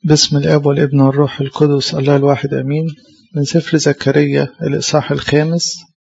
بسم الآب والابن والروح القدس الله الواحد أمين. من سفر زكريا الإصحاح 5.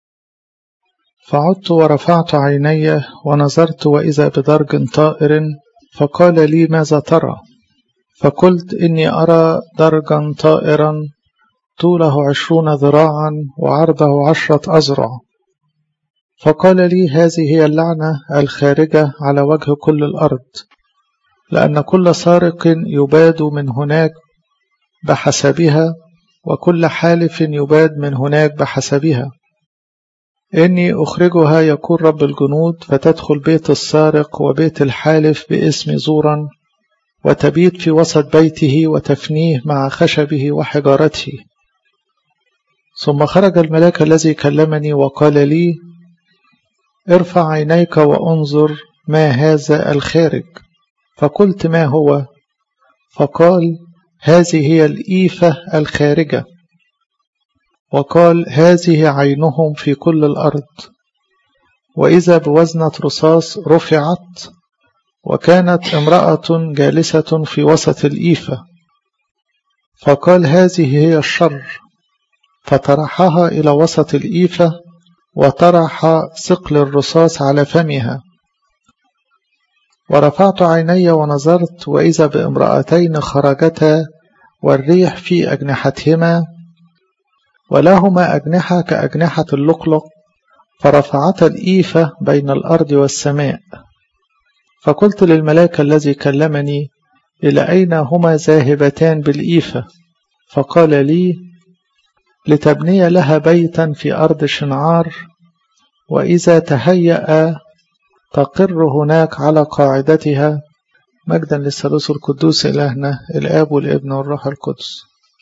فعدت ورفعت عيني ونظرت وإذا بدرج طائر فقال لي ماذا ترى؟ فقلت إني أرى درجا طائرا طوله 20 ذراعا وعرضه 10 أذرع. فقال لي هذه هي اللعنة الخارجة على وجه كل الأرض، لأن كل سارق يباد من هناك بحسبها، وكل حالف يباد من هناك بحسبها. إني أخرجها يقول رب الجنود، فتدخل بيت السارق وبيت الحالف باسم زورا، وتبيت في وسط بيته وتفنيه مع خشبه وحجارته. ثم خرج الملاك الذي كلمني وقال لي ارفع عينيك وانظر ما هذا الخارج. فقلت ما هو؟ فقال هذه هي الإيفة الخارجة. وقال هذه عينهم في كل الأرض. وإذا بوزنة رصاص رفعت، وكانت امرأة جالسة في وسط الإيفة. فقال هذه هي الشر، فطرحها إلى وسط الإيفة، وطرح ثقل الرصاص على فمها. ورفعت عيني ونظرت وإذا بامرأتين خرجتا، والريح في أجنحتهما، ولهما أجنحة كأجنحة اللقلق، فرفعتا الإيفة بين الأرض والسماء. فقلت للملاك الذي كلمني إلى أين هما ذاهبتان بالإيفة؟ فقال لي لتبني لها بيتا في أرض شنعار، وإذا تهيأ تقر هناك على قاعدتها. مجدا للثالوث القدوس إلهنا الآب والابن والروح القدس.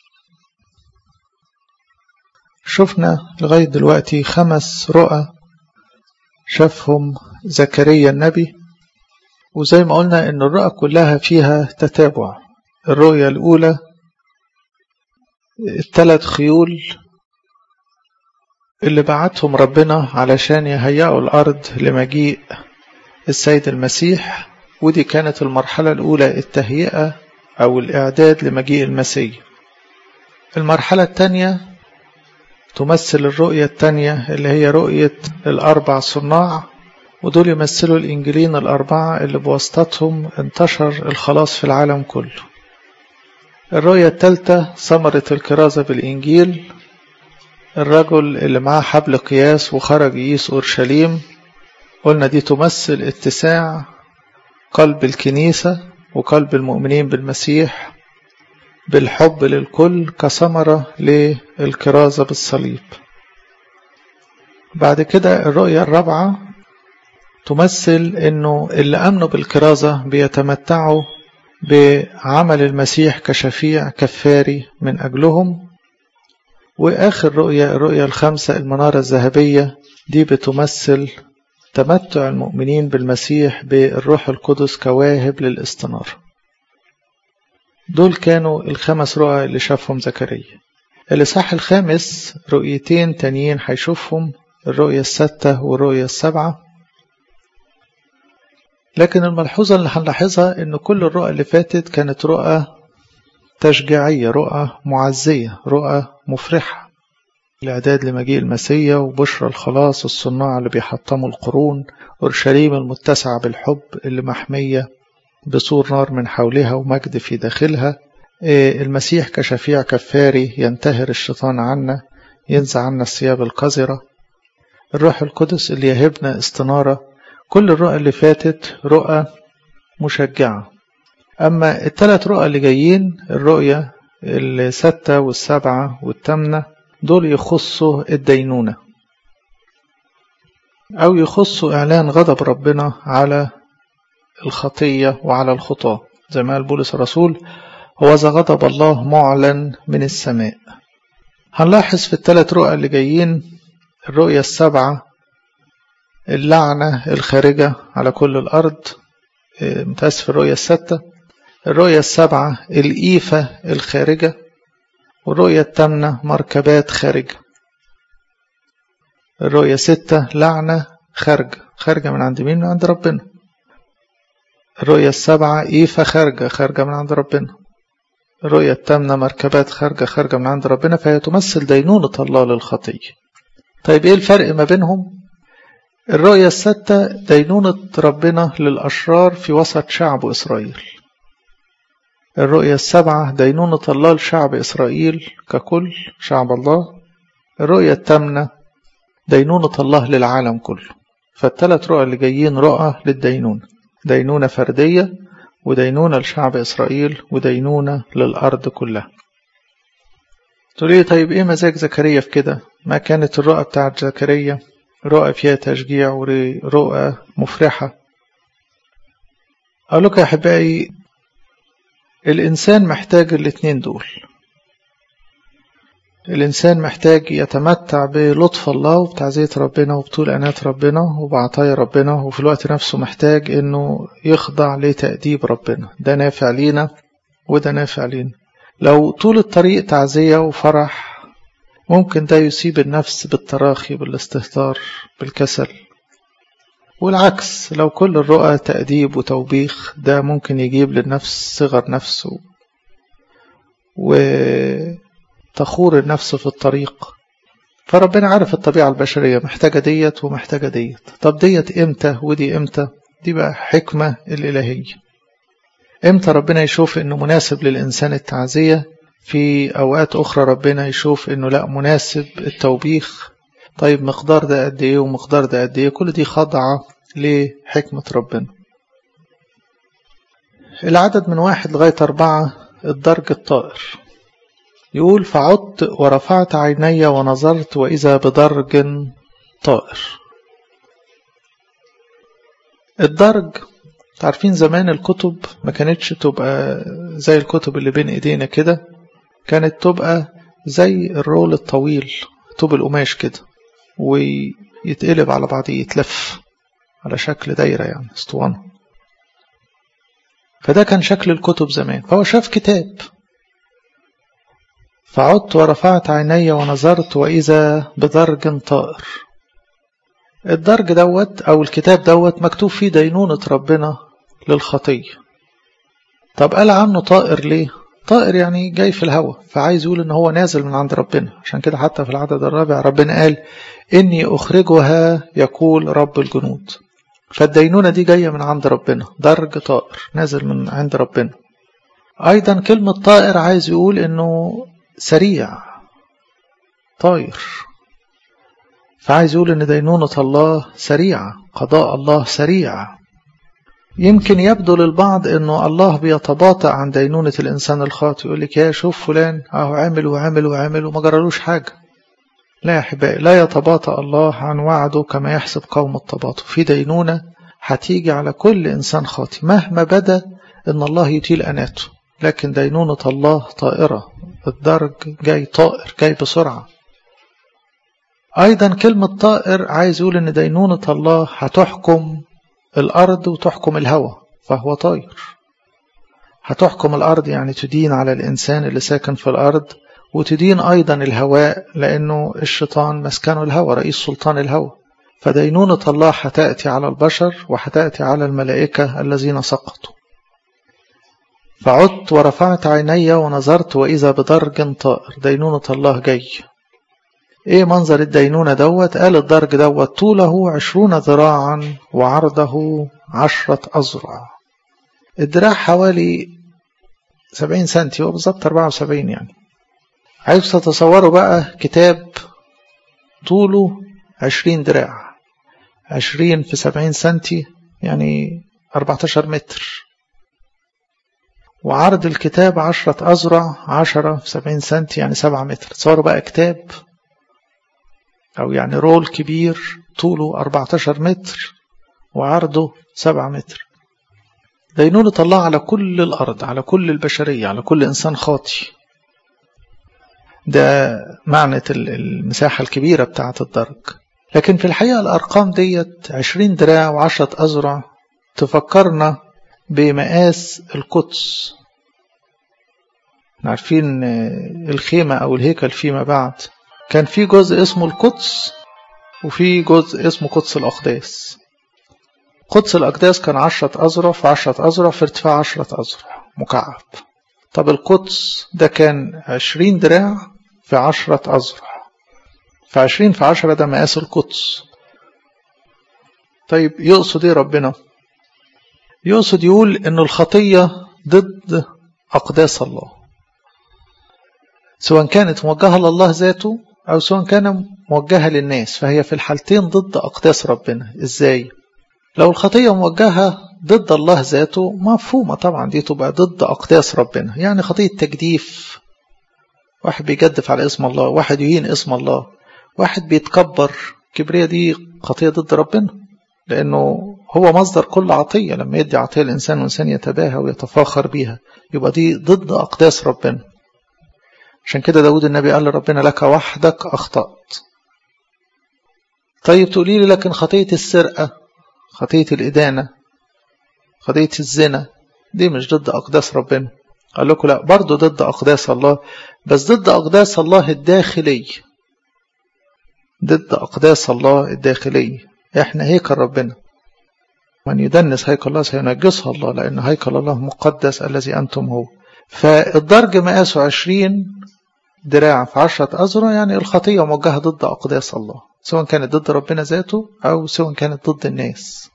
شفنا لغاية دلوقتي 5 رؤى شافهم زكريا النبي، وزي ما قلنا إن الرؤى كلها فيها تتابع. الرؤية الأولى 3 خيول اللي بعتهم ربنا علشان يهيئوا الأرض لمجيء السيد المسيح، ودي كانت المرحلة الأولى التهيئة أو الإعداد لمجيء المسيح. المرحلة الثانية تمثل الرؤية الثانية اللي هي رؤية 4 صناع، ودول يمثلوا الإنجيلين 4 اللي بواسطتهم انتشر الخلاص في العالم كله. الرؤية الثالثة ثمرة الكرازة بالإنجيل، الرجل اللي معاه حبل قياس وخرج يقيس أورشليم. قلنا دي تمثل اتساع قلب الكنيسة وقلب المؤمنين بالمسيح بالحب للكل كثمرة للكرازة بالصليب. بعد كده الرؤية الرابعة تمثل انه اللي امنوا بالكرازة بيتمتعوا بعمل المسيح كشفيع كفاري من اجلهم. واخر رؤية الرؤية الخامسة المنارة الذهبية، دي بتمثل تمتع المؤمنين بالمسيح بالروح القدس كواهب للاستنارة. دول كانوا 5 رؤى اللي شافهم زكريا. الإصحاح 5 رؤيتين تانيين هيشوفهم، الرؤية 6 والرؤية 7. لكن الملحوظة اللي هنلاحظها ان كل الرؤى اللي فاتت كانت رؤى تشجيعية، رؤى معزية، رؤى مفرحة، الإعداد لمجيء المسيح وبشرى الخلاص، الصناع اللي بيحطموا القرون، أورشليم المتسعة بالحب اللي محمية بسور نار من حولها ومجد في داخلها، المسيح كشفيع كفاري ينتهر الشيطان عنا، ينزع عنا الثياب القذرة، الروح القدس اللي يهبنا استنارة. كل الرؤى اللي فاتت رؤى مشجعة. أما ال3 رؤى اللي جايين، الرؤية 6 وال7 وال8، دول يخصوا الدينونة أو يخصوا إعلان غضب ربنا على الخطية وعلى الخطاة، زي ما قال بولس الرسول هو ذا غضب الله معلن من السماء. هنلاحظ في ال3 رؤى اللي جايين، الرؤية 7 اللعنة الخارجة على كل الأرض، متأسف الرؤية 6، الرؤية 7 الإيفة الخارجة، والرؤية 8 مركبات خارجة. الرؤية 6 لعنة خارجة من عند مين؟ من عند ربنا. الرؤية 7 إيفة خارجة من عند ربنا. الرؤية الثامنة مركبات خارجة من عند ربنا، فهي تمثل دينونة الله للخطية. طيب ايه الفرق ما بينهم؟ الرؤية الستة دينونة ربنا للأشرار في وسط شعب إسرائيل. الرؤية السبعة دينونة الله لشعب إسرائيل ككل شعب الله. الرؤية الثامنة دينونة الله للعالم كله. فالثلاث رؤى اللي جايين رؤى للدينونة، دينونة فردية ودينونة لشعب إسرائيل ودينونة للأرض كلها. تقولي طيب ايه مزاج زكريا في كده؟ ما كانت الرؤى بتاعت زكريا رؤى فيها تشجيع ورؤى مفرحة. أقول لك يا أحبائي، الإنسان محتاج الاثنين دول. الإنسان محتاج يتمتع بلطف الله وبتعزية ربنا وبطول أنات ربنا وبعطايا ربنا، وفي الوقت نفسه محتاج إنه يخضع لتأديب ربنا. ده نافع لينا وده نافع لينا. لو طول الطريق تعزية وفرح ممكن ده يصيب النفس بالتراخي، بالاستهتار، بالكسل. والعكس، لو كل الرؤى تأديب وتوبيخ ده ممكن يجيب للنفس صغر نفسه وتخور النفس في الطريق. فربنا عارف الطبيعة البشرية محتاجة ديت ومحتاجة ديت. طب ديت امتى ودي امتى؟ دي بقى حكمة الإلهية. امتى ربنا يشوف انه مناسب للإنسان التعزية، في أوقات أخرى ربنا يشوف إنه لا مناسب التوبيخ. طيب مقدار ده قد إيه ومقدار ده قد إيه؟ كل دي خاضعة لحكمة ربنا. العدد من 1 لغاية 4 الدرج الطائر يقول: فعدت ورفعت عيني ونظرت وإذا بدرج طائر. الدرج تعرفين زمان الكتب ما كانتش تبقى زي الكتب اللي بين إيدينا كده، كانت تبقى زي الرول الطويل، طوب القماش كده، ويتقلب على بعضه، يتلف على شكل دايرة يعني اسطوانة. فده كان شكل الكتب زمان. فهو شاف كتاب. فعدت ورفعت عيني ونظرت وإذا بدرج طائر. الدرج دوت أو الكتاب دوت مكتوب فيه دينونة ربنا للخطية. طب قال عنه طائر ليه؟ طائر يعني جاي في الهواء، فعايز يقول ان هو نازل من عند ربنا. عشان كده حتى في العدد الرابع ربنا قال: إني أخرجها يقول رب الجنود. فالدينونة دي جاية من عند ربنا، درج طائر نازل من عند ربنا. أيضا كلمة طائر عايز يقول إنه سريع، طائر. فعايز يقول إن دينونة الله سريعة، قضاء الله سريع. يمكن يبدو للبعض إنه الله بيتباطأ عن دينونة الإنسان الخاطئ، يقول لك يا شوف فلان أهو عمل وعمل وعمل وما جرالوش حاجة. لا يا أحبائي، لا يتباطأ الله عن وعده كما يحسب قوم التباطؤ. في دينونة هتيجي على كل إنسان خاطئ مهما بدا إن الله يطيل أناته، لكن دينونة الله طائرة. الدرج جاي طائر، جاي بسرعة. أيضا كلمة طائر عايز يقول إن دينونة الله هتحكم الأرض وتحكم الهواء، فهو طائر. هتحكم الأرض يعني تدين على الإنسان اللي ساكن في الأرض، وتدين أيضا الهواء لأنه الشيطان مسكنه الهواء، رئيس سلطان الهواء. فدينونة الله هتأتي على البشر وهتأتي على الملائكة الذين سقطوا. فعدت ورفعت عيني ونظرت وإذا بدرج طائر. دينونة الله جاي. ايه منظر الدينونة دوت؟ قال الدرج دوت طوله 20 ذراعا وعرضه 10 أذرع. الدراع حوالي 70 سنتي، وبالضبط 74 يعني. عايز تتصوروا بقى كتاب طوله 20 دراع، 20 في 70 سنتي يعني 14 متر، وعرض الكتاب 10 أذرع، 10 في 70 سنتي يعني 7 متر. تصوروا بقى كتاب أو يعني رول كبير طوله 14 متر وعرضه 7 متر. دينونة الله على كل الأرض، على كل البشرية، على كل إنسان خاطئ. ده معنى المساحة الكبيرة بتاعة الدرج. لكن في الحقيقة الأرقام ديت 20 دراع و10 أذرع تفكرنا بمقاس القدس. عارفين الخيمة أو الهيكل فيما بعد كان في جزء اسمه القدس وفي جزء اسمه قدس الأقداس. قدس الأقداس كان 10 أذرع في 10 أذرع في ارتفاع 10 أذرع مكعب. طب القدس ده كان 20 دراع في 10 أذرع، ف20 في 10 ده مقاس القدس. طيب يقصد ايه ربنا؟ يقصد يقول ان الخطية ضد أقداس الله، سواء كانت موجهة لله ذاته أو سواء كان موجهة للناس، فهي في الحالتين ضد أقداس ربنا. إزاي؟ لو الخطية موجهة ضد الله ذاته مفهومة طبعا، دي تبقى ضد أقداس ربنا، يعني خطية تجديف، واحد بيجدف على اسم الله، واحد يهين اسم الله، واحد بيتكبر، كبرية، دي خطية ضد ربنا، لأنه هو مصدر كل عطية. لما يدي عطية الإنسان وإنسان يتباهى ويتفاخر بيها، يبقى دي ضد أقداس ربنا. عشان كده داود النبي قال لربنا لك وحدك أخطأت. طيب تقولي لي لكن خطية السرقة، خطية الإدانة، خطية الزنا، دي مش ضد أقداس ربنا. قال لكم لا، برضو ضد أقداس الله، بس ضد أقداس الله الداخلي، ضد أقداس الله الداخلي. إحنا هيكل ربنا، من يدنس هيكل الله سينجسها الله، لأن هيكل الله مقدس الذي أنتم هو. فالضرج مقاسه 20 دراع في 10 أذرع، يعني الخطية موجهة ضد أقداس الله، سواء كانت ضد ربنا ذاته أو سواء كانت ضد الناس.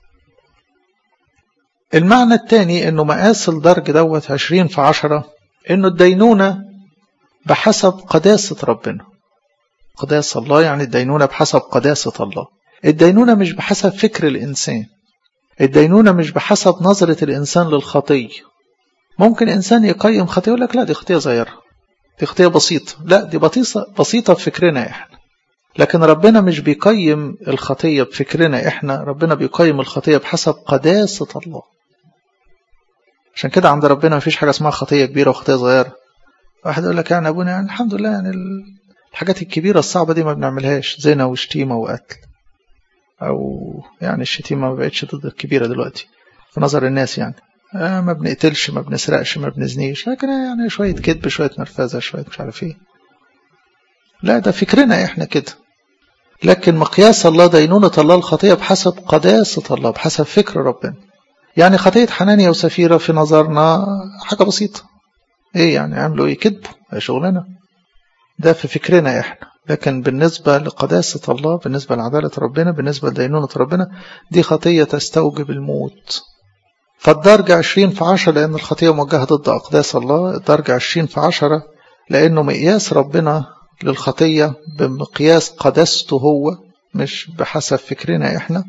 المعنى الثاني انه مقاس الدرج دوت 20 في 10، انه الدينونة بحسب قداسة ربنا. قداسة الله يعني الدينونة بحسب قداسة الله. الدينونة مش بحسب فكر الإنسان، الدينونة مش بحسب نظرة الإنسان للخطية. ممكن إنسان يقيم خطية يقول لك لا دي خطية صغيرة، دي خطية بسيطة، لا دي بسيطة بفكرنا إحنا. لكن ربنا مش بيقيم الخطية بفكرنا إحنا، ربنا بيقيم الخطية بحسب قداسة الله. عشان كده عند ربنا مفيش حاجة اسمها خطية كبيرة وخطية صغيرة. واحد يقول لك يعني أبونا يعني الحمد لله، يعني الحاجات الكبيرة الصعبة دي ما بنعملهاش، زنا وشتيمة وقتل، أو يعني الشتيمة ما بقتش ضد الكبيرة دلوقتي في نظر الناس، يعني ما بنقتلش، ما بنسرقش، ما بنزنيش، لكن يعني شوية كذب، شوية نرفزة، شوية مش عارف ايه. لا ده فكرنا احنا كده. لكن مقياس الله دينونة الله الخطية بحسب قداسة الله، بحسب فكر ربنا. يعني خطية حنانيا وسفيرة في نظرنا حاجة بسيطة، ايه يعني عملوا ايه؟ كذبوا، شغلنا ده في فكرنا احنا. لكن بالنسبة لقداسة الله، بالنسبة لعدالة ربنا، بالنسبة لدينونة ربنا، دي خطية تستوجب الموت. فالدرجة 20 في 10 لأن الخطية موجهة ضد أقداس الله، الدرجة 20 في 10 لأنه مقياس ربنا للخطية بمقياس قداسته هو، مش بحسب فكرنا احنا.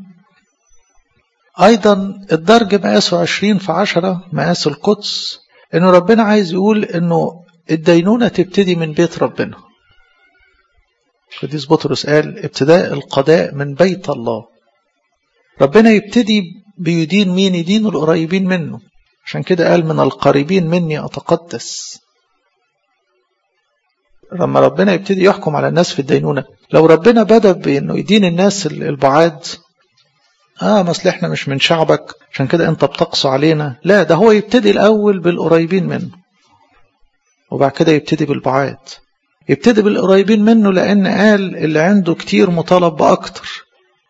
أيضا الدرج مقاسه 20 في 10 مقاس القدس، إنه ربنا عايز يقول إنه الدينونة تبتدي من بيت ربنا. القديس بطرس قال ابتداء القضاء من بيت الله. ربنا يبتدي بيدين مين؟ يدين القريبين منه. عشان كده قال من القريبين مني أتقدس. لما ربنا يبتدي يحكم على الناس في الدينونة، لو ربنا بدأ بأنه يدين الناس البعاد، مثل احنا مش من شعبك عشان كده انت بتقص علينا، لا ده هو يبتدي الأول بالقريبين منه، وبعد كده يبتدي بالبعاد. يبتدي بالقريبين منه لأن قال اللي عنده كتير مطالب بأكتر.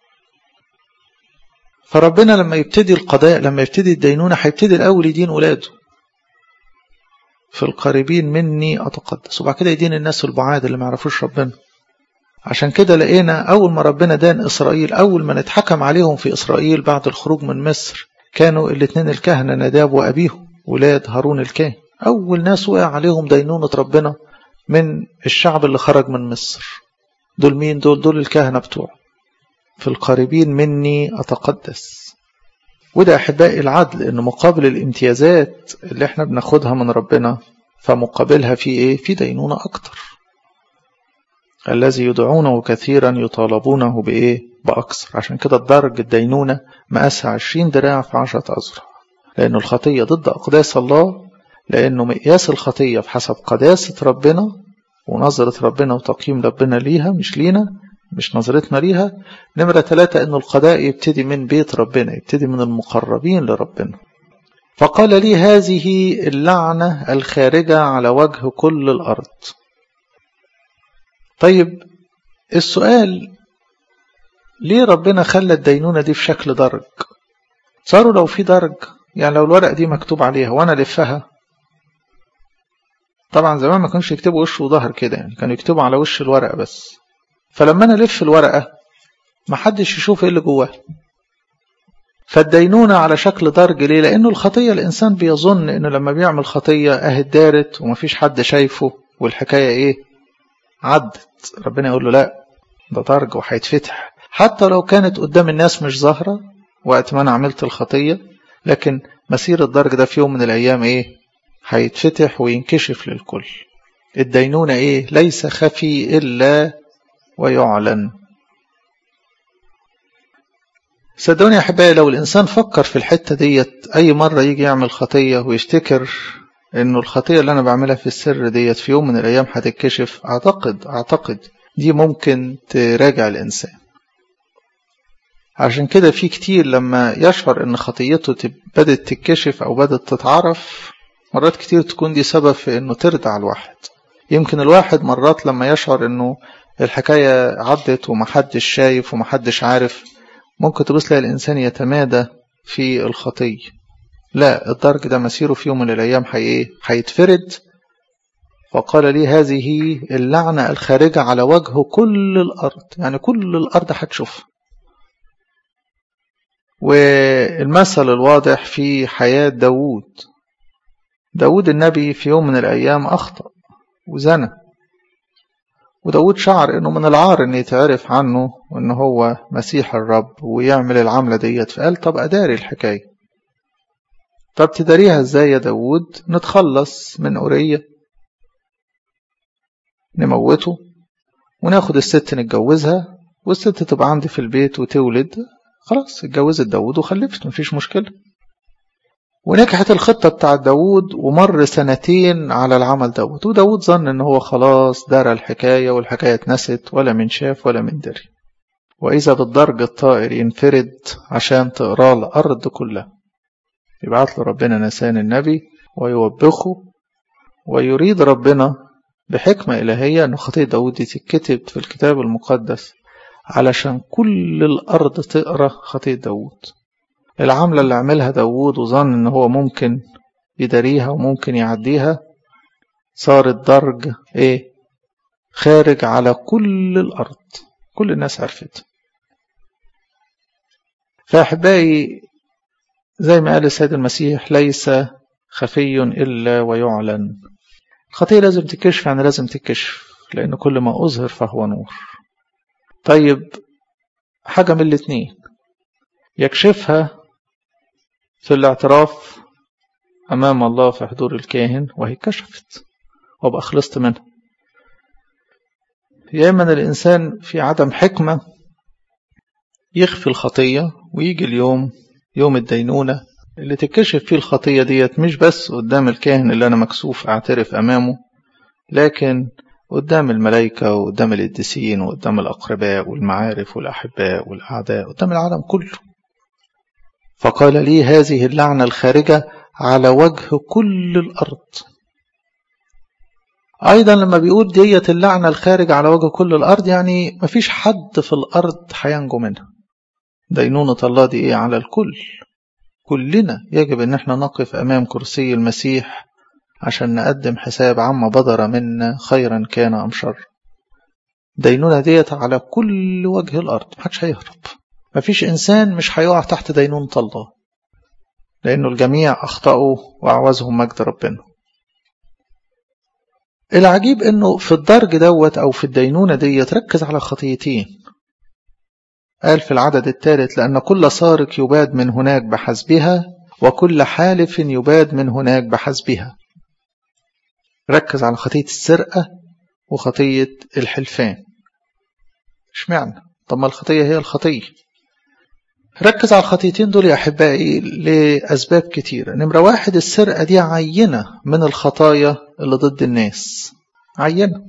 فربنا لما يبتدي القضاء، لما يبتدي الدينونة، هيبتدي الأول يدين ولاده. في القريبين مني أتقدس، وبعد كده يدين الناس البعاد اللي ما يعرفوش ربنا. عشان كده لقينا أول ما ربنا دان إسرائيل، أول ما نتحكم عليهم في إسرائيل بعد الخروج من مصر، كانوا الاثنين الكهنة نداب وأبيهم ولاد هارون الكاهن. أول ناس وقع عليهم دينونة ربنا من الشعب اللي خرج من مصر. دول مين؟ دول الكهنة بتوعه. في القريبين مني أتقدس. وده أحبائي العدل، إنه مقابل الامتيازات اللي احنا بناخدها من ربنا، فمقابلها في إيه؟ في دينونة أكتر. الذي يدعونه كثيرا يطالبونه بإيه؟ بأكثر. عشان كده الدرج الدينونة مقاسها 20 دراع في 10 أذرع، لأنه الخطية ضد أقداس الله، لأنه مقياس الخطية بحسب قداسة ربنا ونظرة ربنا وتقييم ربنا ليها، مش لينا، مش نظرتنا ليها. نمرة 3 إنه القضاء يبتدي من بيت ربنا، يبتدي من المقربين لربنا. فقال لي هذه اللعنة الخارجة على وجه كل الأرض. طيب السؤال، ليه ربنا خلى الدينونة دي في شكل درج؟ صاروا لو في درج، يعني لو الورق دي مكتوب عليها وانا لفها، طبعا زمان ما كانوش يكتبوا وش وظهر كده، يعني كانوا يكتبوا على وش الورقة بس. فلما أنا ألف الورقة ما حدش يشوف إيه اللي جواها. فالدينونة على شكل درج. ليه؟ لأنه الخطية الإنسان بيظن إنه لما بيعمل خطية دارت ومفيش حد شايفه والحكاية إيه؟ عدت. ربنا يقول له لا، ده درج وهيتفتح، حتى لو كانت قدام الناس مش ظاهرة وقت ما أنا عملت الخطية، لكن مسير الدرج ده في يوم من الأيام إيه؟ هيتفتح وينكشف للكل. الدينونة إيه؟ ليس خفي إلا ويعلن. صدقوني يا أحبائي، لو الإنسان فكر في الحتة ديت أي مرة يجي يعمل خطية ويفتكر إنه الخطية اللي أنا بعملها في السر ديت في يوم من الأيام هتتكشف، أعتقد دي ممكن تراجع الإنسان. عشان كده في كتير لما يشعر إن خطيته بدأت تتكشف أو بدأت تتعرف، مرات كتير تكون دي سبب في إنه تردع الواحد. يمكن الواحد مرات لما يشعر إنه الحكاية عدت ومحدش شايف ومحدش عارف، ممكن تبص لها الإنسان يتمادى في الخطية. لا، الدرج ده مسيره في يوم من الأيام هيتفرد. وقال لي هذه اللعنة الخارجة على وجه كل الأرض، يعني كل الأرض هتشوف. والمثل الواضح في حياة داود النبي في يوم من الأيام أخطأ وزنى، وداود شعر إنه من العار إن يتعرف عنه وإنه هو مسيح الرب ويعمل العملة ديت. فقال طب أداري الحكاية. طب تداريها إزاي يا داود؟ نتخلص من أورية، نموته وناخد الست نتجوزها، والست تبقى عندي في البيت وتولد. خلاص اتجوزت داود وخلفت، مفيش مشكلة. ونجحت الخطة بتاع داود، ومر 2 على العمل دوت، وداود ظن ان هو خلاص دار الحكاية والحكاية اتنست، ولا من شاف ولا من دري. وإذا بالدرج الطائر ينفرد عشان تقرأ الأرض كلها. يبعث له ربنا نسان النبي ويوبخه، ويريد ربنا بحكمة إلهية أن خطية داود دي تتكتب في الكتاب المقدس علشان كل الأرض تقرأ خطية داود. العملة اللي عملها داود وظن أنه هو ممكن يداريها وممكن يعديها، صار الدرج خارج على كل الأرض، كل الناس عرفت. فأحبائي زي ما قال السيد المسيح ليس خفي إلا ويعلن. الخطية لازم تكشف، يعني لازم تكشف، لأن كل ما أظهر فهو نور. طيب حاجة من الاتنين، يكشفها في الاعتراف أمام الله في حضور الكاهن وهي كشفت وابقى خلصت منها، يا إما الإنسان في عدم حكمة يخفي الخطية ويجي يوم الدينونة اللي تكشف فيه الخطية ديت، مش بس قدام الكاهن اللي أنا مكسوف أعترف أمامه، لكن قدام الملائكة وقدام القديسين وقدام الأقرباء والمعارف والأحباء والأعداء، قدام العالم كله. فقال لي هذه اللعنة الخارجة على وجه كل الأرض. أيضا لما بيقول ديت اللعنة الخارجة على وجه كل الأرض، يعني مفيش حد في الأرض هينجو منها. دينونة الله دي على الكل، كلنا يجب أن احنا نقف أمام كرسي المسيح عشان نقدم حساب عما بدر منا خيرا كان أم شر. دينونة ديت على كل وجه الأرض، محدش هيهرب. مفيش إنسان مش هيقع تحت دينونة الله، لأنه الجميع أخطأوا وأعوزهم مجد ربنا. العجيب أنه في الدرج دوت أو في الدينونة ديت ركز على خطيتين. قال في العدد 3 لأن كل سارق يباد من هناك بحسبها، وكل حالف يباد من هناك بحسبها. ركز على خطية السرقة وخطية الحلفان. اشمعنى؟ طب ما الخطية هي الخطية. ركز على الخطيتين دول يا أحبائي لأسباب كتيرة. نمرة 1، السرقة دي عينة من الخطايا اللي ضد الناس، عينة.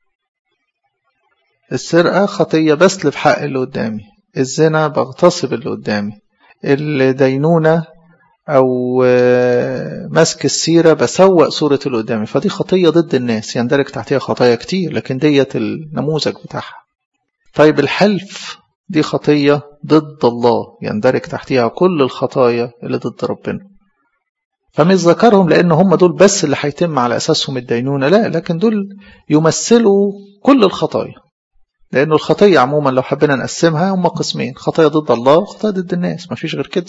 السرقة خطية بسلب حق اللي قدامي، الزنا بغتصب اللي قدامي، الدينونة أو مسك السيرة بسوء صورة اللي قدامي، فدي خطية ضد الناس يندرج تحتها خطايا كتير، لكن ديت النموذج بتاعها. طيب الحلف دي خطية ضد الله يندرج تحتها كل الخطايا اللي ضد ربنا. فمش ذكرهم لأن هم دول بس اللي هيتم على أساسهم الدينونة، لا، لكن دول يمثلوا كل الخطايا. لأنه الخطية عموما لو حبينا نقسمها هم قسمين: خطايا ضد الله وخطايا ضد الناس، ما فيش غير كده.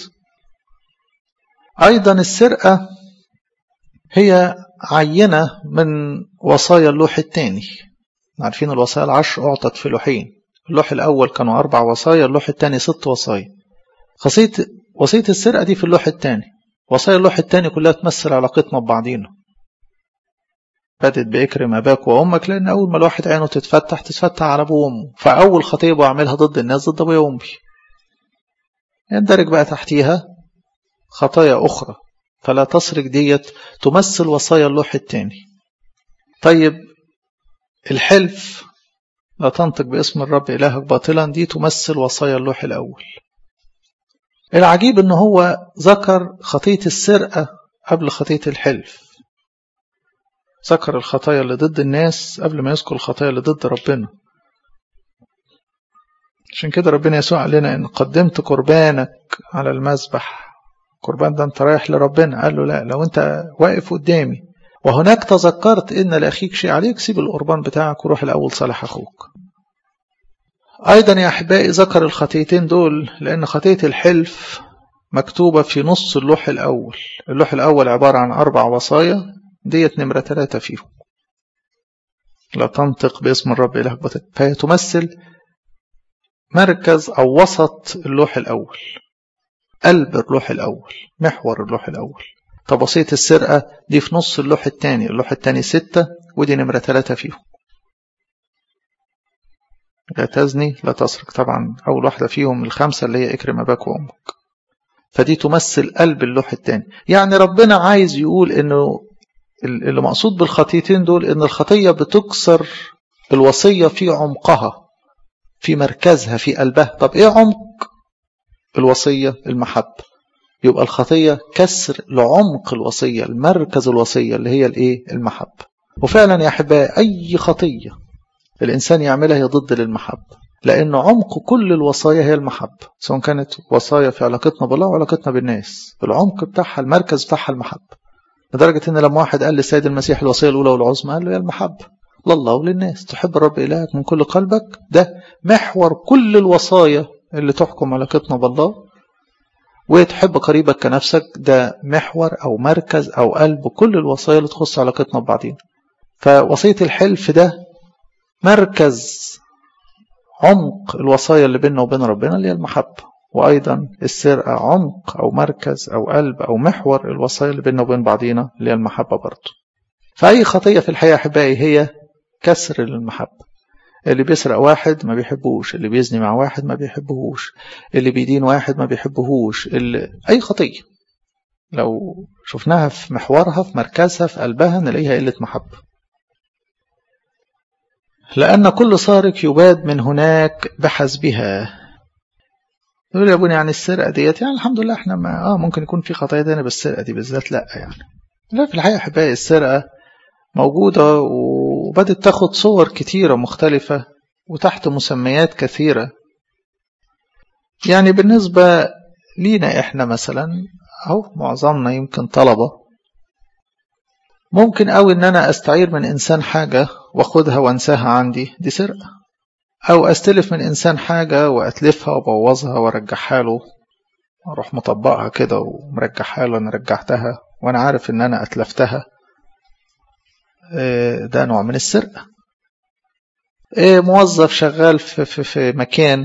أيضا السرقة هي عينة من وصايا اللوح الثاني. عارفين الوصايا العشر أعطت في لوحين، اللوح الأول كانوا 4 وصايا، اللوح الثاني 6 وصايا. وصية السرقة دي في اللوح الثاني. وصايا اللوح الثاني كلها تمثل علاقتنا ببعضينا. بدت بإكرم أباك وأمك، لأن أول ما الواحد عينه تتفتح على أبوه وأمه، فأول خطية بعملها ضد الناس ضد أبويا وأمي. يندرج بقى تحتيها خطايا أخرى، فلا تسرق ديت تمثل وصايا اللوح الثاني. طيب الحلف لا تنطق باسم الرب إلهك باطلا، دي تمثل وصايا اللوح الأول. العجيب إنه هو ذكر خطية السرقة قبل خطية الحلف. ذكر الخطايا اللي ضد الناس قبل ما يذكر الخطايا اللي ضد ربنا. عشان كده ربنا يسوع قال لنا إن قدمت قربانك على المذبح، قربان ده انت رايح لربنا، قال له لا، لو انت واقف قدامي وهناك تذكرت ان لاخيك شيء عليك، سيب القربان بتاعك وروح الاول صالح اخوك. ايضا يا احبائي ذكر الخطيتين دول لان خطية الحلف مكتوبة في نص اللوح الاول. اللوح الاول عبارة عن 4 وصايا، ديت نمرة 3 فيهم. لا تنطق باسم الرب إلهك باطلا، فهي تمثل مركز او وسط اللوح الاول، قلب اللوح الأول، محور اللوح الأول. طب وصية السرقة دي في نص اللوح الثاني، اللوح الثاني 6 ودي نمرة 3 فيهم. لا تزني لا تسرق، طبعا أول واحدة فيهم ال5 اللي هي اكرم أباك وأمك، فدي تمثل قلب اللوح الثاني. يعني ربنا عايز يقول إنه اللي مقصود بالخطيتين دول إن الخطية بتكسر الوصية في عمقها، في مركزها، في قلبها. طب إيه عمق الوصية؟ المحبة. يبقى الخطية كسر لعمق الوصية، المركز الوصية اللي هي الايه؟ المحبة. وفعلا يا أحبائي أي خطية الإنسان يعملها هي ضد للمحبة، لأن عمق كل الوصايا هي المحبة، سواء كانت وصايا في علاقتنا بالله وعلاقتنا بالناس، العمق بتاعها المركز بتاعها المحبة. لدرجة إن لما واحد قال للسيد المسيح الوصية الأولى والعظمى، قال له يا المحبة لله وللناس، تحب الرب إلهك من كل قلبك. ده محور كل الوصايا اللي تحكم علاقتنا بالله. وتحب قريبك كنفسك، ده محور أو مركز أو قلب كل الوصايا اللي تخص علاقتنا ببعضين. فوصية الحلف ده مركز عمق الوصايا اللي بيننا وبين ربنا اللي هي المحبة. وأيضا السرقة عمق أو مركز أو قلب أو محور الوصايا اللي بيننا وبين بعضينا اللي هي المحبة برضه. فأي خطية في الحياة أحبائي هي كسر للمحبة. اللي بيسرق واحد ما بيحبوش، اللي بيزني مع واحد ما بيحبهوش، اللي بيدين واحد ما بيحبهوش، أي خطية لو شفناها في محورها في مركزها في قلبها نلاقيها قلة محبة. لأن كل سارق يباد من هناك بحسبها. يقول يا ابوني يعني السرقة ديت، يعني الحمد لله احنا ممكن يكون في خطايا تانية بس السرقة دي بالذات لا. يعني لا، في الحقيقة أحبائي السرقة موجودة وبدت تاخد صور كتيرة مختلفة وتحت مسميات كثيرة. يعني بالنسبة لينا احنا مثلا أو معظمنا يمكن طلبة، ممكن قوي ان انا استعير من انسان حاجة واخدها وانساها عندي، دي سرقة. او استلف من انسان حاجة واتلفها وبوظها وارجعها له، اروح مطبقها كده ومرجعها له، انا رجعتها وانا عارف ان انا اتلفتها، ده نوع من السرقة. موظف شغال في مكان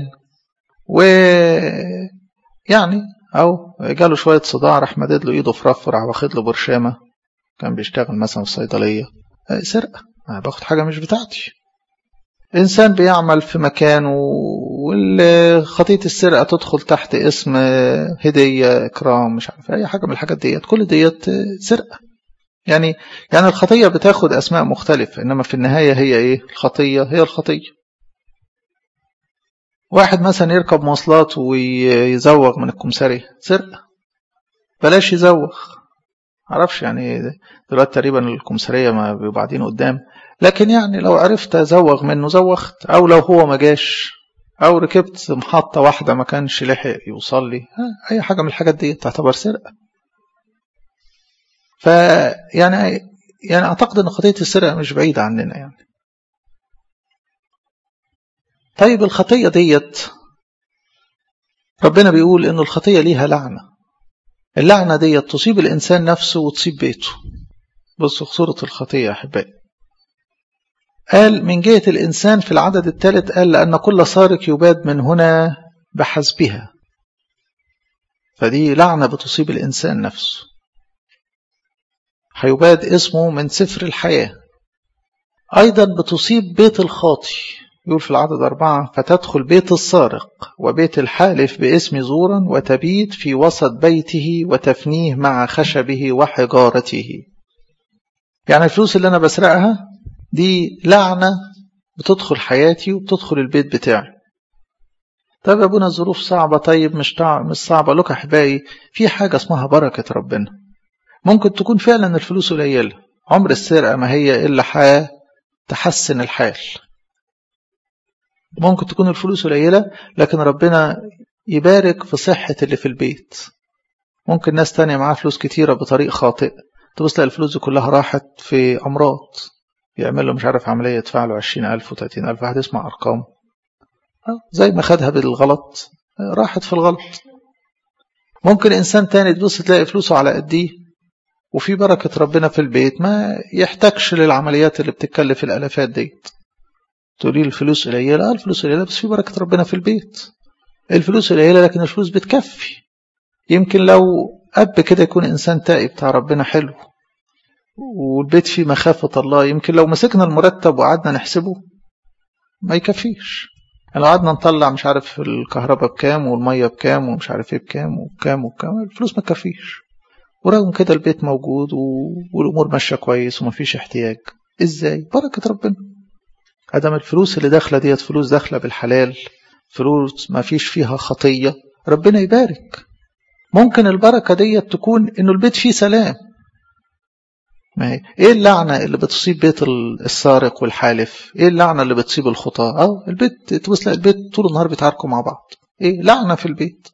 ويعني او جاله شوية صداع، راح مدد له ايده في رف، راح واخد له برشامة، كان بيشتغل مثلا في صيدلية، سرقة، باخد حاجة مش بتاعتي. إنسان بيعمل في مكان والخطية السرقة تدخل تحت اسم هدية إكرام مش عارف أي حاجة من الحاجات ديت، كل ديت سرقة. يعني الخطية بتاخد أسماء مختلفة، إنما في النهاية هي إيه؟ الخطية هي الخطية. واحد مثلا يركب مواصلات ويزوغ من الكمساري، سرقة. بلاش يزوغ، معرفش يعني دلوقتي تقريبا الكمسارية ما بيبقوا قاعدين قدام، لكن يعني لو عرفت ازوغ منه زوغت، او لو هو ما جاش، او ركبت محطة واحدة ما كانش لحق يوصل لي، اي حاجة من الحاجات دي تعتبر سرقة. فيعني أعتقد أن قضية السرقة مش بعيدة عننا يعني. طيب الخطية ديت ربنا بيقول إن الخطية ليها لعنة. اللعنة ديت تصيب الإنسان نفسه وتصيب بيته. بصوا خطورة الخطية يا أحبائي. قال من جهة الإنسان في العدد الثالث، قال لأن كل سارق يباد من هنا بحسبها. فدي لعنة بتصيب الإنسان نفسه. هيباد اسمه من سفر الحياة. أيضا بتصيب بيت الخاطي. يقول في العدد 4 فتدخل بيت السارق وبيت الحالف باسم زورا وتبيت في وسط بيته وتفنيه مع خشبه وحجارته. يعني الفلوس اللي أنا بسرقها دي لعنة بتدخل حياتي وبتدخل البيت بتاعي. طيب يا ابونا الظروف صعبة. طيب مش صعبة. لك أحبائي في حاجة اسمها بركة ربنا. ممكن تكون فعلا الفلوس قليلة. عمر السرقة ما هي إلا تحسن الحال. ممكن تكون الفلوس قليلة لكن ربنا يبارك في صحة اللي في البيت. ممكن ناس تانية معاه فلوس كتيرة بطريق خاطئ، تبص تلاقي الفلوس دي كلها راحت في أمراض. يعمل له مش عارف عملية يدفع له 20,000 و30,000. واحد يسمع أرقام زي ما خدها بالغلط راحت في الغلط. ممكن إنسان تاني تبص تلاقي فلوسه على قديه وفي بركة ربنا في البيت، ما يحتاجش للعمليات اللي بتتكلف الألافات ديت. تقولي الفلوس قليلة. الفلوس قليلة بس في بركة ربنا في البيت. الفلوس قليلة لكن الفلوس بتكفي. يمكن لو أب كده يكون إنسان تائب بتاع ربنا حلو والبيت فيه مخافة الله، يمكن لو مسكنا المرتب وقعدنا نحسبه ما يكفيش. لو قعدنا نطلع مش عارف الكهرباء بكام والمية بكام ومش عارف ايه بكام وبكام وبكام، الفلوس ما تكفيش. ورغم كده البيت موجود والأمور ماشية كويس ومفيش احتياج. ازاي؟ بركة ربنا. ادم الفلوس اللي داخله ديت فلوس داخله بالحلال، فلوس ما فيش فيها خطيه، ربنا يبارك. ممكن البركه ديت تكون انه البيت فيه سلام. ما هي ايه اللعنه اللي بتصيب بيت السارق والحالف؟ ايه اللعنه اللي بتصيب الخطاه؟ البيت تبص البيت طول النهار بيتعاركوا مع بعض. ايه لعنه في البيت.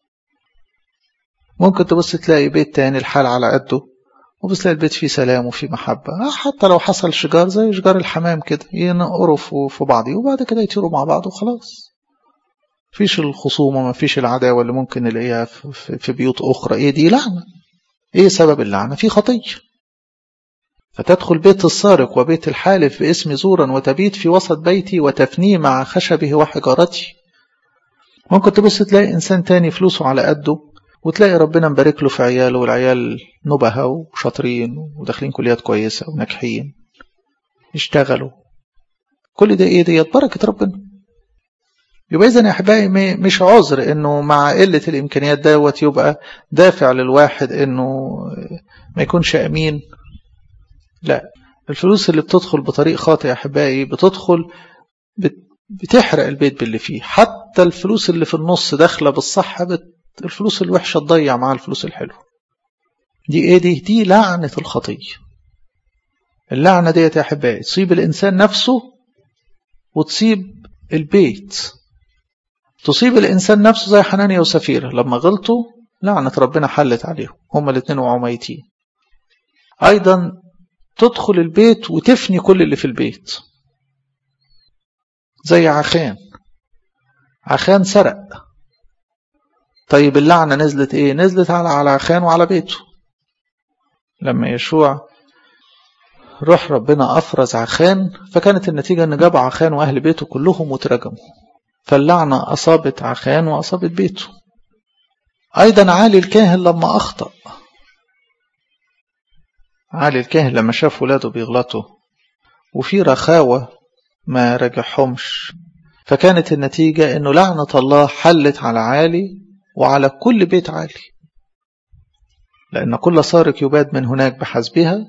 ممكن تبص تلاقي بيت تاني الحال على قده وبس تلاقي البيت فيه سلام وفيه محبة. حتى لو حصل شجار زي شجار الحمام كده ينقروا في بعض وبعد كده يطيروا مع بعض وخلاص. فيش الخصومة، ما فيش العداوة اللي ممكن نلاقيها في بيوت أخرى. إيه دي؟ لعنة. إيه سبب اللعنة؟ في خطية. فتدخل بيت السارق وبيت الحالف باسم زورا وتبيت في وسط بيتي وتفنيه مع خشبه وحجارته. ممكن تبص تلاقي إنسان تاني فلوسه على قده وتلاقي ربنا مبارك له في عياله، والعيال نبهة وشاطرين وداخلين كليات كويسة وناجحين يشتغلوا. كل ده ايه؟ ديت بركة ربنا. يبقى إذن يا أحبائي مش عذر انه مع قلة الامكانيات دوت يبقى دافع للواحد انه ما يكونش امين. لا، الفلوس اللي بتدخل بطريق خاطئ يا أحبائي بتدخل بتحرق البيت باللي فيه. حتى الفلوس اللي في النص داخله بالصح الفلوس الوحشة تضيع مع الفلوس الحلوة. دي ايه؟ دي لعنة الخطية. اللعنة دي يا أحبائي تصيب الإنسان نفسه وتصيب البيت. تصيب الإنسان نفسه زي حنانيا وسفيرة لما غلطوا لعنة ربنا حلت عليهم، هما الاثنين وقعوا ميتين. أيضا تدخل البيت وتفني كل اللي في البيت زي عخان سرق. طيب اللعنة نزلت ايه؟ نزلت على عخان وعلى بيته. لما يشوع روح ربنا أفرز عخان، فكانت النتيجة أن جاب عخان وأهل بيته كلهم وترجموا. فاللعنة أصابت عخان وأصابت بيته. أيضا عالي الكاهن لما أخطأ، عالي الكاهن لما شاف ولاده بيغلطوا وفي رخاوة ما رجعهمش، فكانت النتيجة أنه لعنة الله حلت على عالي وعلى كل بيت عالي، لأن كل سارق يباد من هناك بحسبها.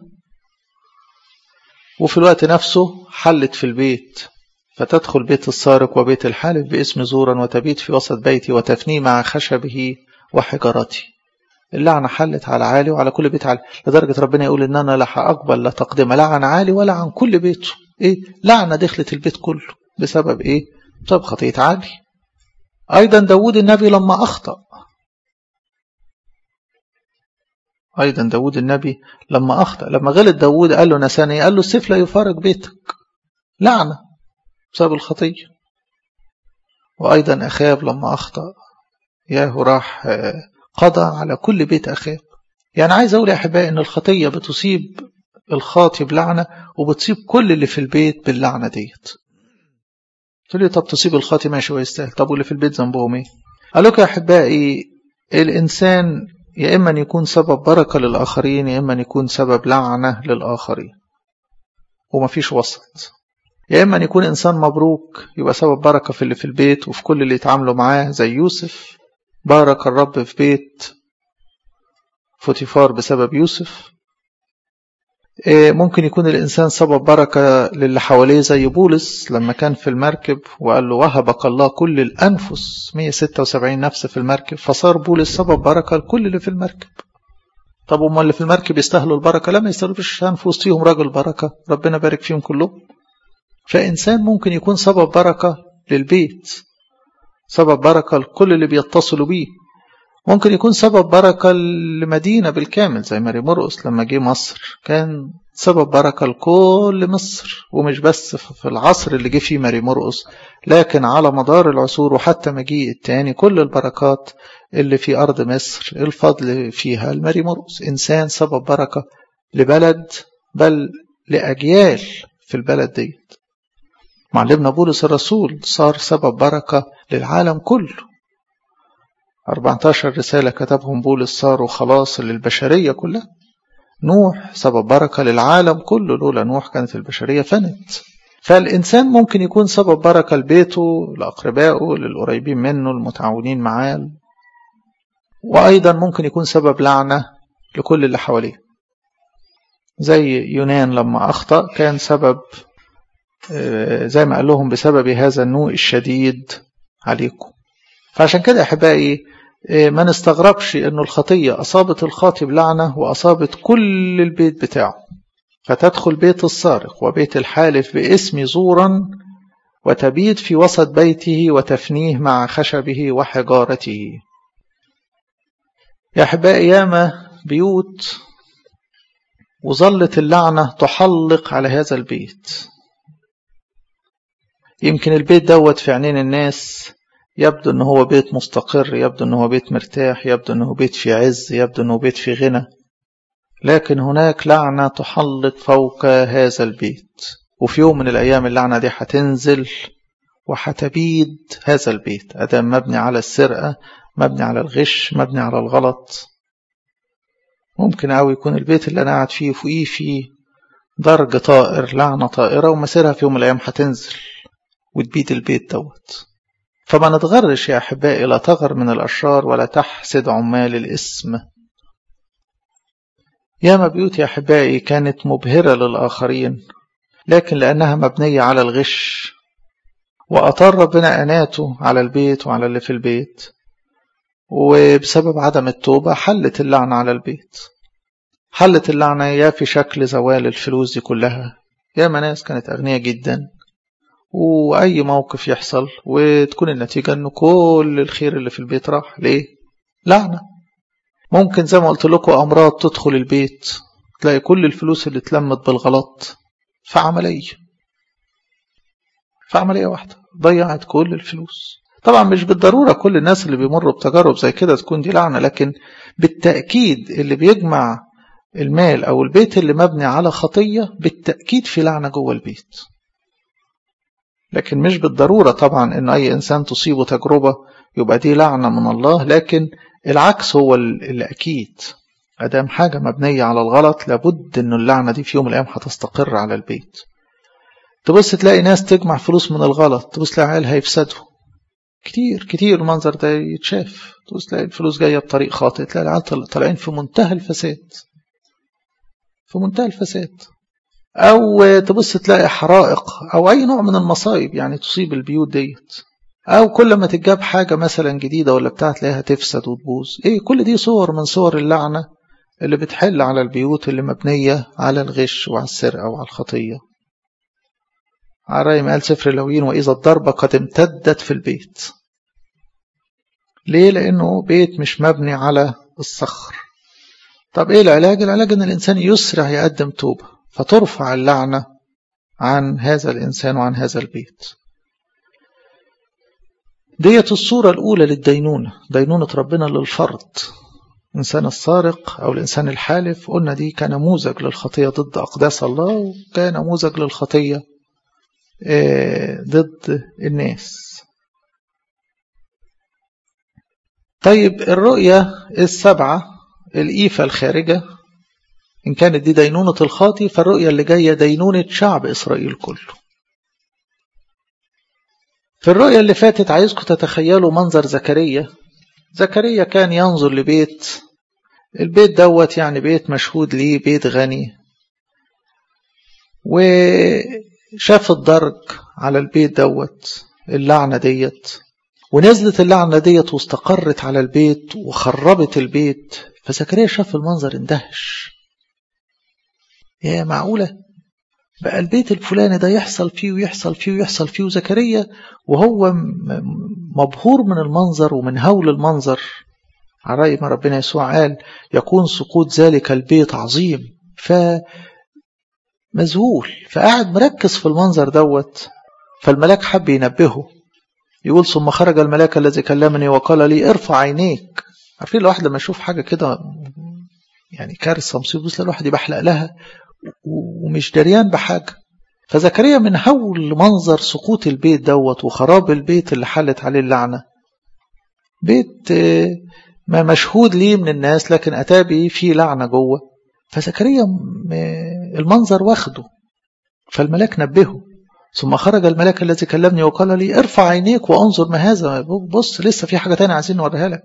وفي الوقت نفسه حلت في البيت، فتدخل بيت السارق وبيت الحالف باسم زورا وتبيت في وسط بيتي وتفنيه مع خشبه وحجارته. اللعنة حلت على عالي وعلى كل بيت عالي، لدرجة ربنا يقول إن أنا لا هأقبل لا تقدم لا عن عالي ولا عن كل بيته. إيه؟ لعنة دخلت البيت كله بسبب إيه؟ بسبب خطية عالي. أيضا داود النبي لما أخطأ أيضا داود النبي لما أخطأ، لما غلط داود قال له نسان قال له السيف لا يفارق بيتك، لعنة بسبب الخطية. وأيضا أخاب لما أخطأ ياهو راح قضى على كل بيت أخاب. يعني عايز أقول يا أحبائي إن الخطية بتصيب الخاطي بلعنة وبتصيب كل اللي في البيت باللعنة ديت. تقول لي طب تصيب الخاطي ماشي ويستاهل، طب واللي في البيت ذنبهم ايه؟ قال لك يا أحبائي الإنسان يا إما أن يكون سبب بركة للآخرين يا إما أن يكون سبب لعنة للآخرين، وما فيش وسط. يا إما أن يكون إنسان مبروك يبقى سبب بركة في اللي في البيت وفي كل اللي يتعاملوا معاه، زي يوسف بارك الرب في بيت فوتيفار بسبب يوسف. ممكن يكون الإنسان سبب بركة للي حواليه، زي بولس لما كان في المركب وقال له وهبك الله كل الأنفس، 176 نفس في المركب، فصار بولس سبب بركة لكل اللي في المركب. طب وما اللي في المركب يستاهلوا البركة؟ لا، ما يستاهلوش، في وسطهم راجل بركة ربنا بارك فيهم كلهم. فإنسان ممكن يكون سبب بركة للبيت، سبب بركة لكل اللي بيتصلوا بيه. ممكن يكون سبب بركة لمدينة بالكامل، زي ماري مرقس لما جه مصر كان سبب بركة لكل مصر، ومش بس في العصر اللي جه فيه ماري مرقس، لكن على مدار العصور وحتى مجيء التاني كل البركات اللي في أرض مصر الفضل فيها الماري مرقس. إنسان سبب بركة لبلد بل لأجيال في البلد ديت. معلمنا بولس الرسول صار سبب بركة للعالم كله، 14 رسالة كتبهم بولس صاروا خلاص للبشرية كلها. نوح سبب بركة للعالم كله، لولا نوح كانت البشرية فنت. فالإنسان ممكن يكون سبب بركة لبيته، لأقربائه، للقريبين منه، المتعاونين معاه، وأيضا ممكن يكون سبب لعنة لكل اللي حواليه. زي يونان لما أخطأ كان سبب، زي ما قال لهم بسبب هذا النوء الشديد عليكم. فعشان كده أحبائي ما نستغربش أنه الخطية أصابت الخاطي بلعنة وأصابت كل البيت بتاعه، فتدخل بيت السارق وبيت الحالف باسم زورا وتبيت في وسط بيته وتفنيه مع خشبه وحجارته. يا أحبائي ياما بيوت وظلت اللعنة تحلق على هذا البيت. يمكن البيت دوت في عينين الناس يبدو أنه هو بيت مستقر، يبدو أنه هو بيت مرتاح، يبدو أنه بيت في عز، يبدو أنه بيت في غنى، لكن هناك لعنة تحلق فوق هذا البيت. وفي يوم من الأيام اللعنة دي هتنزل وهتبيد هذا البيت، أدام مبني على السرقة، مبني على الغش، مبني على الغلط. ممكن أوي يكون البيت اللي أنا قاعد فيه فوقيه فيه درج طائر، لعنة طائرة، ومسيرها في يوم من الأيام هتنزل وتبيد البيت دوت. فما نتغرش يا أحبائي، لا تغر من الأشرار ولا تحسد عمال الإثم. ياما بيوت يا أحبائي كانت مبهرة للآخرين، لكن لأنها مبنية على الغش وأطر ربنا أناته على البيت وعلى اللي في البيت، وبسبب عدم التوبة حلت اللعنة على البيت. حلت اللعنة يا في شكل زوال الفلوس دي كلها. ياما ناس كانت أغنية جدا وأي موقف يحصل وتكون النتيجة أنه كل الخير اللي في البيت راح. ليه؟ لعنة. ممكن زي ما قلت لكم أمراض تدخل البيت، تلاقي كل الفلوس اللي اتلمت بالغلط في عملية واحدة ضيعت كل الفلوس. طبعا مش بالضرورة كل الناس اللي بيمروا بتجارب زي كده تكون دي لعنة، لكن بالتأكيد اللي بيجمع المال أو البيت اللي مبني على خطية بالتأكيد في لعنة جوه البيت. لكن مش بالضرورة طبعا ان اي انسان تصيبه تجربة يبقى دي لعنة من الله، لكن العكس هو اللي اكيد. ادام حاجة مبنية على الغلط لابد ان اللعنة دي في يوم من الايام هتستقر على البيت. تبص تلاقي ناس تجمع فلوس من الغلط، تبص تلاقي عيالها يفسدوا كتير المنظر ده يتشاف. تبص تلاقي الفلوس جاية بطريق خاطئ، تلاقي العيال طالعين في منتهى الفساد، أو تبص تلاقي حرائق أو أي نوع من المصائب يعني تصيب البيوت ديت، أو كل ما تجاب حاجة مثلا جديدة ولا بتاعت تلاقيها تفسد وتبوظ. كل دي صور من صور اللعنة اللي بتحل على البيوت اللي مبنية على الغش وعلى السرقة وعلى الخطية. على رأي ما قال سفر اللاويين وإذا الضربة قد امتدت في البيت. ليه؟ لأنه بيت مش مبني على الصخر، طب ايه العلاج؟ العلاج ان الانسان يسرع يقدم توبة فترفع اللعنة عن هذا الانسان وعن هذا البيت. ديت الصورة الاولى للدينونة، دينونة ربنا للفرد. الانسان السارق او الانسان الحالف قلنا دي كنموذج للخطية ضد اقداس الله، وكنموذج للخطية ضد الناس. طيب الرؤية السبعة، الإيفة الخارجة، إن كانت دي دينونة الخاطي، فالرؤية اللي جاية دينونة شعب إسرائيل كله. في الرؤية اللي فاتت عايزكم تتخيلوا منظر زكريا. زكريا كان ينظر لبيت، البيت دوت يعني بيت مشهود ليه، بيت غني، وشاف الضرج على البيت دوت، اللعنة ديت، ونزلت اللعنة ديت واستقرت على البيت وخربت البيت. فزكريا شاف المنظر اندهش، يا معقولة بقى البيت الفلاني ده يحصل فيه ويحصل فيه ويحصل فيه؟ وزكريا وهو مبهور من المنظر ومن هول المنظر، على رأي ما ربنا يسوع قال يكون سقوط ذلك البيت عظيم، فمذهول، فقاعد مركز في المنظر دوت. فالملاك حب ينبهه، يقول ثم خرج الملاك الذي كلمني وقال لي ارفع عينيك. عارفين الواحد لما يشوف حاجة كده يعني كارثة مصيبة، بس الواحد يبحلق لها ومش دريان بحاجة. فزكريا من هول منظر سقوط البيت دوت وخراب البيت اللي حلت عليه اللعنة، بيت ما مشهود ليه من الناس لكن أتى به فيه لعنة جوه، فزكريا المنظر واخده. فالملاك نبهه ثم خرج الملاك الذي كلمني وقال لي ارفع عينيك وانظر ما هذا. بص لسه في حاجة تانية عايزين نوريها لك.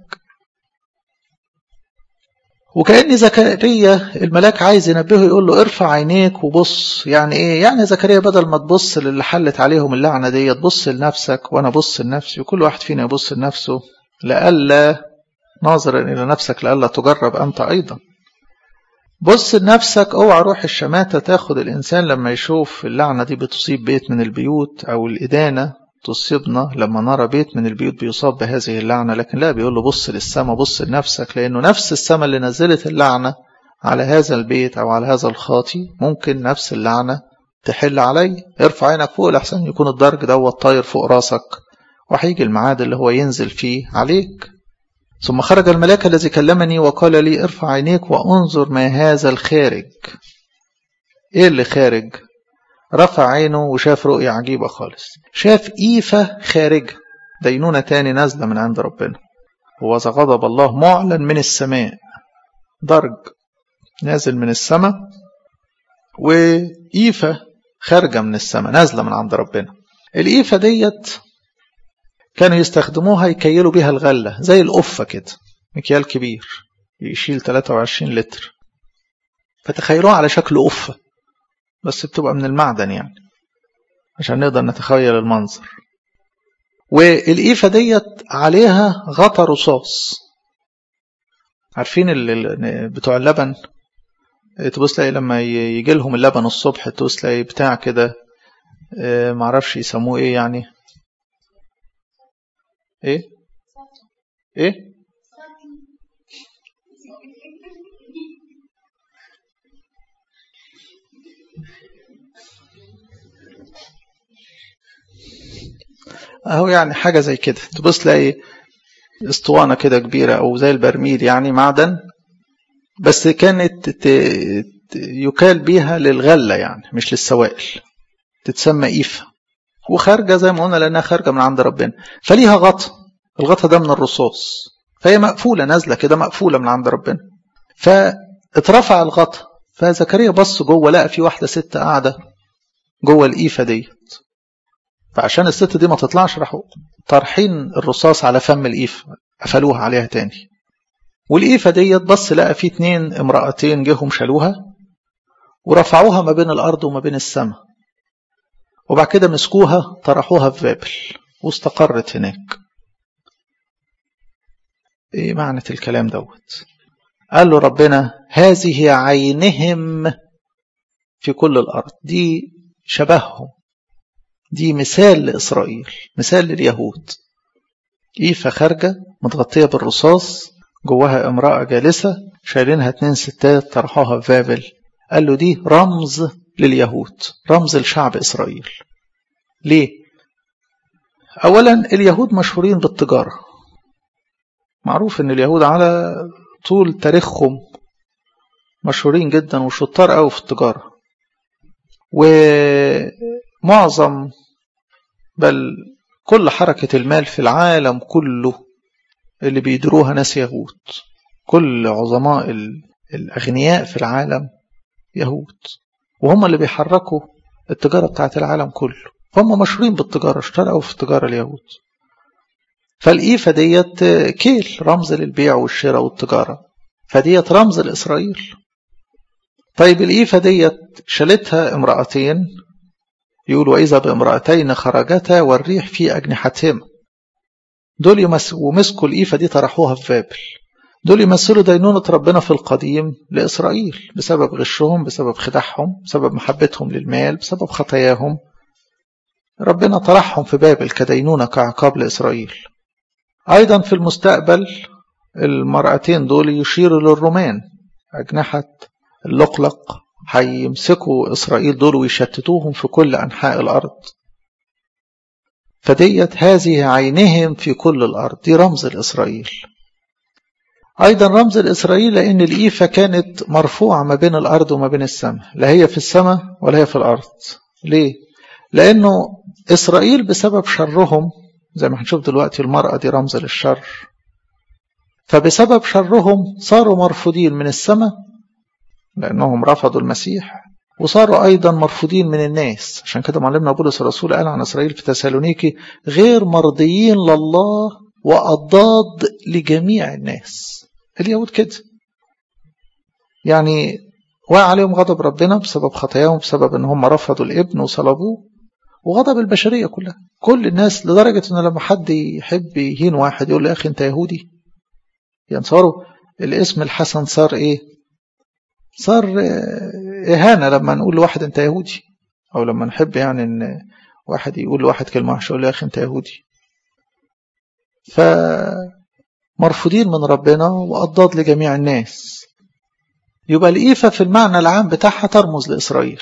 وكأن زكريا الملاك عايز ينبهه، يقول له ارفع عينيك وبص. يعني ايه؟ يعني زكريا بدل ما تبص للي حلت عليهم اللعنة دي، تبص لنفسك وانا بص لنفسي، وكل واحد فينا يبص لنفسه، لألا ناظرا الى نفسك لألا تجرب انت ايضا. بص لنفسك، اوعى روح الشماتة تاخد الانسان لما يشوف اللعنة دي بتصيب بيت من البيوت، او الادانة تصيبنا لما نرى بيت من البيوت بيصاب بهذه اللعنة. لكن لا، بيقول له بص للسماء، بص لنفسك، لأنه نفس السماء اللي نزلت اللعنة على هذا البيت أو على هذا الخاطي ممكن نفس اللعنة تحل علي. ارفع عينك فوق لحسن يكون الدرج دوت طاير فوق راسك، وهيجي الميعاد اللي هو ينزل فيه عليك. ثم خرج الملاك الذي كلمني وقال لي ارفع عينيك وانظر ما هذا الخارج. ايه اللي خارج؟ رفع عينه وشاف رؤية عجيبة خالص. شاف إيفة خارجة، دينونة تاني نازلة من عند ربنا. وذا غضب الله معلن من السماء، درج نازل من السماء، وإيفة خارجة من السماء نازلة من عند ربنا. الإيفة ديت كانوا يستخدموها يكيلوا بها الغلة، زي القفة كده، مكيال كبير يشيل 23 لتر، فتخيلوها على شكل قفة، بس بتبقى من المعدن يعني عشان نقدر نتخيل المنظر. والإيفة ديت عليها غطا رصاص. عارفين بتوع اللبن، تبص تلاقي لما يجي لهم اللبن الصبح تبص تلاقي بتاع كده، معرفش يسموه ايه، يعني ايه اهو، يعني حاجة زي كده. تبص تلاقي اسطوانة كده كبيرة او زي البرميل، يعني معدن، بس كانت يكال بيها للغلة يعني مش للسوائل، تتسمى إيفة، وخارجة زي ما قلنا لأنها خارجة من عند ربنا. فليها غطا، الغطا ده من الرصاص، فهي مقفولة نازلة كده، مقفولة من عند ربنا. فاترفع الغطا، فزكريا بص جوه لقى في واحدة ست قاعدة جوه الإيفة ديت. فعشان الست دي ما تطلعش راحوا طرحين الرصاص على فم الإيفة، قفلوها عليها تاني. والإيفة ديت بص لقى في 2 امرأتين جيهم شالوها ورفعوها ما بين الأرض وما بين السماء، وبعد كده مسكوها طرحوها في بابل واستقرت هناك. ايه معنى الكلام دوت؟ قال له ربنا هذه عينهم في كل الأرض، دي شبههم، دي مثال لإسرائيل، مثال لليهود. إيفة خارجة متغطية بالرصاص، جواها امرأة جالسة شايلينها 2 ستات طرحوها في بابل. قال له دي رمز لليهود، رمز لشعب إسرائيل. ليه؟ أولا اليهود مشهورين بالتجارة، معروف ان اليهود على طول تاريخهم مشهورين جدا وشطار قوي في التجارة، ومعظم بل كل حركة المال في العالم كله اللي بيدروها ناس يهود. كل عظماء الأغنياء في العالم يهود، وهم اللي بيحركوا التجارة بتاعت العالم كله، هم مشهورين بالتجارة، شطار قوي في التجارة اليهود. فالإيفة ديت كيل رمز للبيع والشراء والتجارة، فديت رمز لإسرائيل. طيب الإيفة ديت شالتها امرأتين، يقول وإذا بامرأتين خرجتا والريح في أجنحتهما. دول ومسكوا الإيفة دي طرحوها في بابل. دول يمثلوا دينونة ربنا في القديم لإسرائيل بسبب غشهم، بسبب خداعهم، بسبب محبتهم للمال، بسبب خطاياهم. ربنا طرحهم في بابل كدينونة كعقاب لإسرائيل. أيضا في المستقبل المرأتين دول يشيروا للرومان، أجنحة اللقلق هيمسكوا إسرائيل دول ويشتتوهم في كل أنحاء الأرض. فديت هذه عينهم في كل الأرض، دي رمز لإسرائيل. أيضا رمز لإسرائيل لأن الإيفة كانت مرفوعة ما بين الأرض وما بين السماء، لا هي في السماء ولا هي في الأرض. ليه؟ لأنه إسرائيل بسبب شرهم، زي ما هنشوف دلوقتي المرأة دي رمز للشر، فبسبب شرهم صاروا مرفوضين من السماء لأنهم رفضوا المسيح، وصاروا أيضا مرفوضين من الناس. عشان كده معلمنا بولس الرسول قال عن إسرائيل في تسالونيكي غير مرضيين لله وأضداد لجميع الناس. اليهود كده يعني وقع عليهم غضب ربنا بسبب خطاياهم، بسبب ان هم رفضوا الابن وصلبوه، وغضب البشرية كلها، كل الناس، لدرجة ان لما حد يحب يهين واحد يقول له يا اخي انت يهودي، يعني صاروا الاسم الحسن صار ايه؟ صار اهانة لما نقول لواحد انت يهودي، او لما نحب يعني ان واحد يقول لواحد كلمة وحشة يقول له يا اخي انت يهودي. فمرفوضين من ربنا وأضداد لجميع الناس. يبقى الإيفة في المعنى العام بتاعها ترمز لإسرائيل.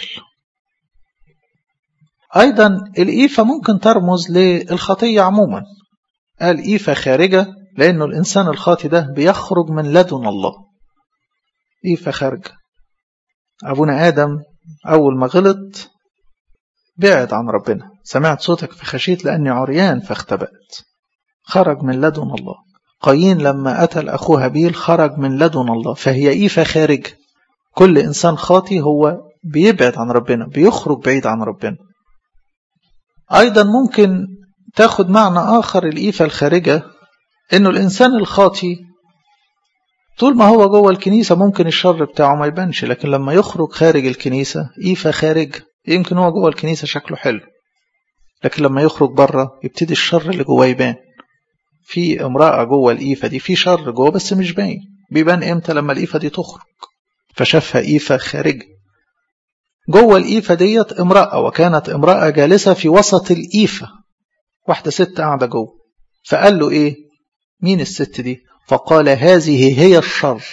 أيضا الإيفة ممكن ترمز للخطية عموما. قال إيفة خارجة لأنه الإنسان الخاطي ده بيخرج من لدن الله. إيفة خارجة. أبونا آدم أول ما غلط بعد عن ربنا، سمعت صوتك فخشيت لأني عريان فاختبأت، خرج من لدن الله. قايين لما قتل أخوه هابيل خرج من لدن الله، فهي إيفة خارجة. كل إنسان خاطي هو بيبعد عن ربنا، بيخرج بعيد عن ربنا. أيضا ممكن تاخد معنى آخر الإيفة الخارجة، إنه الإنسان الخاطي طول ما هو جوه الكنيسة ممكن الشر بتاعه ما يبانش، لكن لما يخرج خارج الكنيسة إيفة خارج. يمكن هو جوه الكنيسة شكله حلو، لكن لما يخرج بره يبتدي الشر اللي جوه يبان. في امرأة جوه الإيفة دي في شر جوه بس مش باين، بيبان إمتى؟ لما الإيفة دي تخرج، فشافها إيفة خارجة. جوه الإيفة ديت امرأة، وكانت امرأة جالسة في وسط الإيفة، واحدة ست قاعدة جوه. فقال له إيه؟ مين الست دي؟ فقال هذه هي الشر.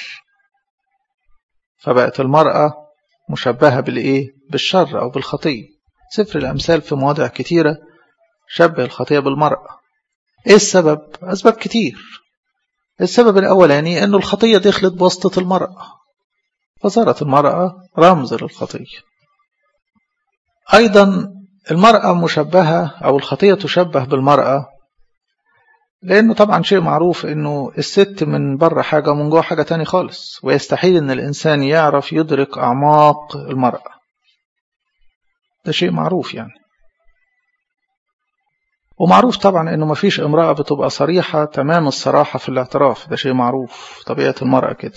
فبقت المرأة مشبهة بالإيه؟ بالشر أو بالخطية. سفر الأمثال في مواضع كتيرة شبه الخطية بالمرأة. إيه السبب؟ أسباب كتير. السبب الأولاني أنه الخطية دخلت بواسطة المرأة، فصارت المرأة رمز للخطية. أيضا المرأة مشبهة أو الخطية تشبه بالمرأة، لأنه طبعا شيء معروف أنه الست من بره حاجة ومن جوه حاجة تاني خالص، ويستحيل أن الإنسان يعرف يدرك أعماق المرأة. ده شيء معروف يعني. ومعروف طبعا أنه مفيش امرأة بتبقى صريحة تمام الصراحة في الاعتراف، ده شيء معروف، طبيعة المرأة كده.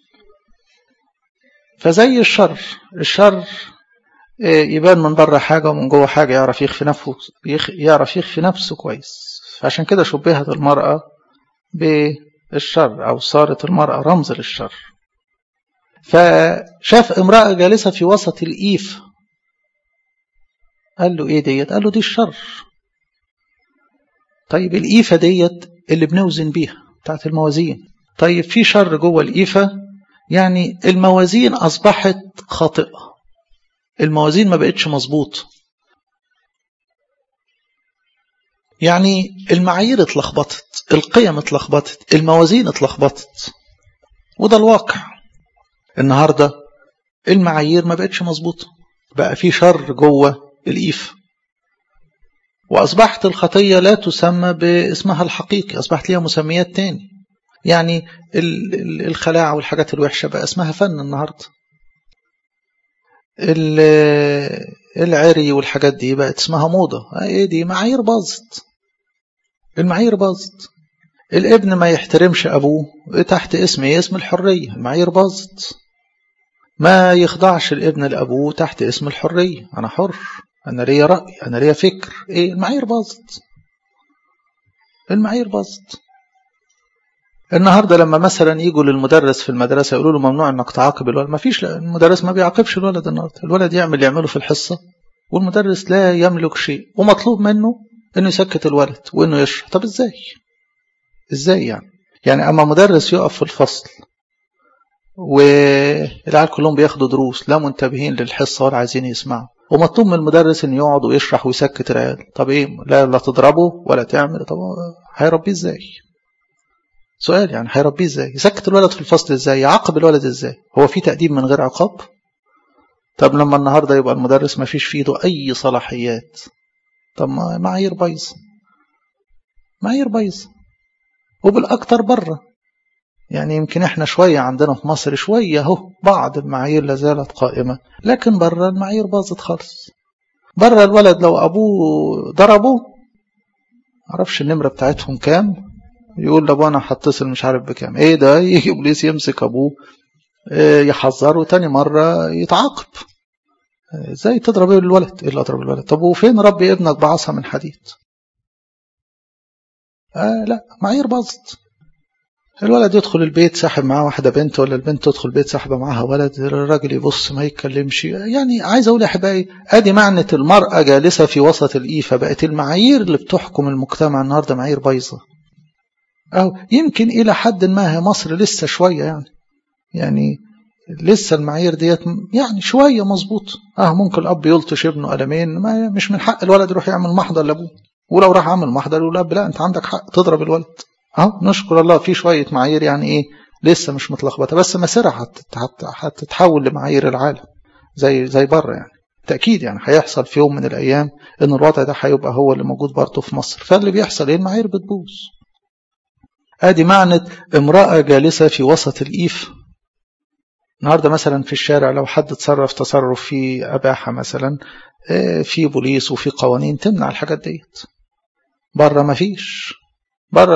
فزي الشر يبان من بره حاجة ومن جوه حاجة، يعرف يخفي نفسه كويس. فعشان كده شبهت المرأة بالشر، أو صارت المرأة رمز للشر. فشاف امرأة جالسة في وسط الإيف، قال له إيه ديت؟ قال له دي الشر. طيب الإيفة ديت اللي بنوزن بيها بتاعت الموازين، طيب في شر جوه الإيفة، يعني الموازين أصبحت خاطئة، الموازين ما بقتش مظبوط، يعني المعايير اتلخبطت، القيم اتلخبطت، الموازين اتلخبطت. وده الواقع النهاردة، المعايير ما بقتش مظبوطة، بقى في شر جوه الإيفة، وأصبحت الخطية لا تسمى باسمها الحقيقي، أصبحت ليها مسميات تاني. يعني الخلاعة والحاجات الوحشة بقى اسمها فن النهاردة، العري والحاجات دي بقت اسمها موضة. ايه دي؟ معايير باظت، المعايير باظت. الابن ما يحترمش أبوه تحت اسم اسم الحرية، المعايير باظت. ما يخضعش الابن لأبوه تحت اسم الحرية، أنا حر، أنا ليا رأي، أنا ليا فكر. إيه؟ المعايير باظت، المعايير باظت. النهاردة لما مثلا يجوا للمدرس في المدرسة يقولوا له ممنوع انك تعاقب الولد، ما فيش، المدرس ما بيعاقبش الولد النهاردة، الولد يعمل اللي يعمله في الحصة والمدرس لا يملك شيء، ومطلوب منه انه يسكت الولد وانه يشرح. طب ازاي؟ ازاي يعني اما مدرس يقف في الفصل والعيال كلهم بياخدوا دروس، لا منتبهين للحصة ولا عايزين يسمعوا، ومطلوب من المدرس انه يقعد ويشرح ويسكت العيال، طب ايه؟ لا تضربه ولا تعمل، طب هيربيه ازاي؟ سؤال، يعني هيربيه ازاي؟ يسكت الولد في الفصل ازاي؟ يعاقب الولد ازاي؟ هو في تأديب من غير عقاب؟ طب لما النهارده يبقى المدرس ما فيش في ايده اي صلاحيات، طب ما معايير بايظه، معايير بايظه. وبالاكتر بره، يعني يمكن احنا شويه عندنا في مصر شويه اهو بعض المعايير لا زالت قائمه، لكن بره المعايير باظت خالص. بره الولد لو ابوه ضربه، معرفش النمره بتاعتهم كام، يقول لابوه انا هتصل مش عارف بكام. ايه ده؟ يجي بوليس يمسك ابوه يحذره، تاني مرة يتعاقب. ازاي تضرب الولد؟ ايه اللي اضرب الولد؟ طب وفين ربي ابنك بعصا من حديد؟ لا، معايير باظت. الولد يدخل البيت ساحب معاه واحدة بنت، ولا البنت تدخل البيت ساحبة معاها ولد، الراجل يبص ما يتكلمش. يعني عايز اقول يا احبائي، ادي معنى المرأة جالسة في وسط الإيفة. بقت المعايير اللي بتحكم المجتمع النهارده معايير بايظة. أو يمكن إلى حد ما هي مصر لسه شوية، يعني لسه المعايير ديت يعني شوية مظبوط. ممكن الأب يلطش ابنه قلمين، ما مش من حق الولد يروح يعمل محضر لأبوه، ولو راح عمل محضر يقول الأب لا أنت عندك حق تضرب الولد. نشكر الله في شوية معايير، يعني إيه، لسه مش متلخبطة، بس مسيرها هتتحول لمعايير العالم زي بره. يعني تأكيد يعني هيحصل في يوم من الأيام إن الوضع ده هيبقى هو اللي موجود برضه في مصر. فاللي بيحصل إيه؟ المعايير بتبوظ. ادي معنى امرأة جالسة في وسط الإيف. النهاردة مثلا في الشارع لو حد تصرف فيه أباحة مثلا، في بوليس وفي قوانين تمنع الحاجات ديت. بره ما فيش. بره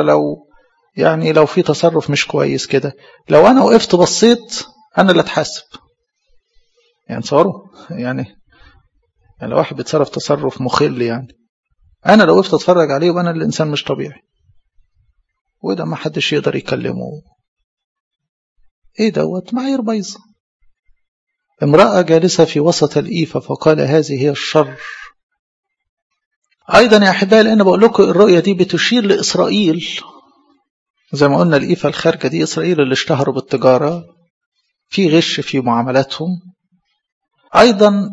لو في تصرف مش كويس كده، لو أنا وقفت بصيت أنا اللي أتحاسب. يعني تصوروا، يعني لو واحد بيتصرف تصرف مخل، يعني أنا لو وقفت أتفرج عليه يبقى أنا الإنسان مش طبيعي، وده ما حدش يقدر يكلمه. إيه دوت؟ معايير بايظة. امرأة جالسة في وسط الإيفة فقال هذه هي الشر. أيضا يا أحبائي، لأن بقول لكم الرؤية دي بتشير لإسرائيل، زي ما قلنا الإيفة الخارجة دي إسرائيل اللي اشتهروا بالتجارة، في غش في معاملاتهم. أيضا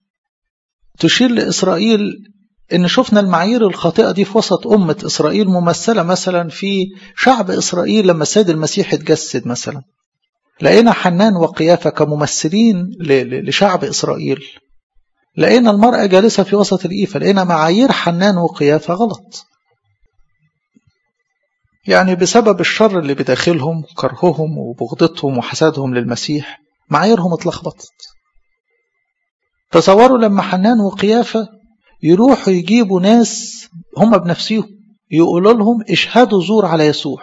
تشير لإسرائيل إن شفنا المعايير الخاطئة دي في وسط أمة إسرائيل، ممثلة مثلا في شعب إسرائيل لما السيد المسيح اتجسد مثلا، لقينا حنان وقيافة كممثلين لشعب إسرائيل. لقينا المرأة جالسة في وسط الإيفة، لقينا معايير حنان وقيافة غلط. يعني بسبب الشر اللي بداخلهم، كرههم وبغضتهم وحسادهم للمسيح، معاييرهم اتلخبطت. تصوروا لما حنان وقيافة يروحوا يجيبوا ناس هم بنفسهم يقولوا لهم اشهدوا زور على يسوع.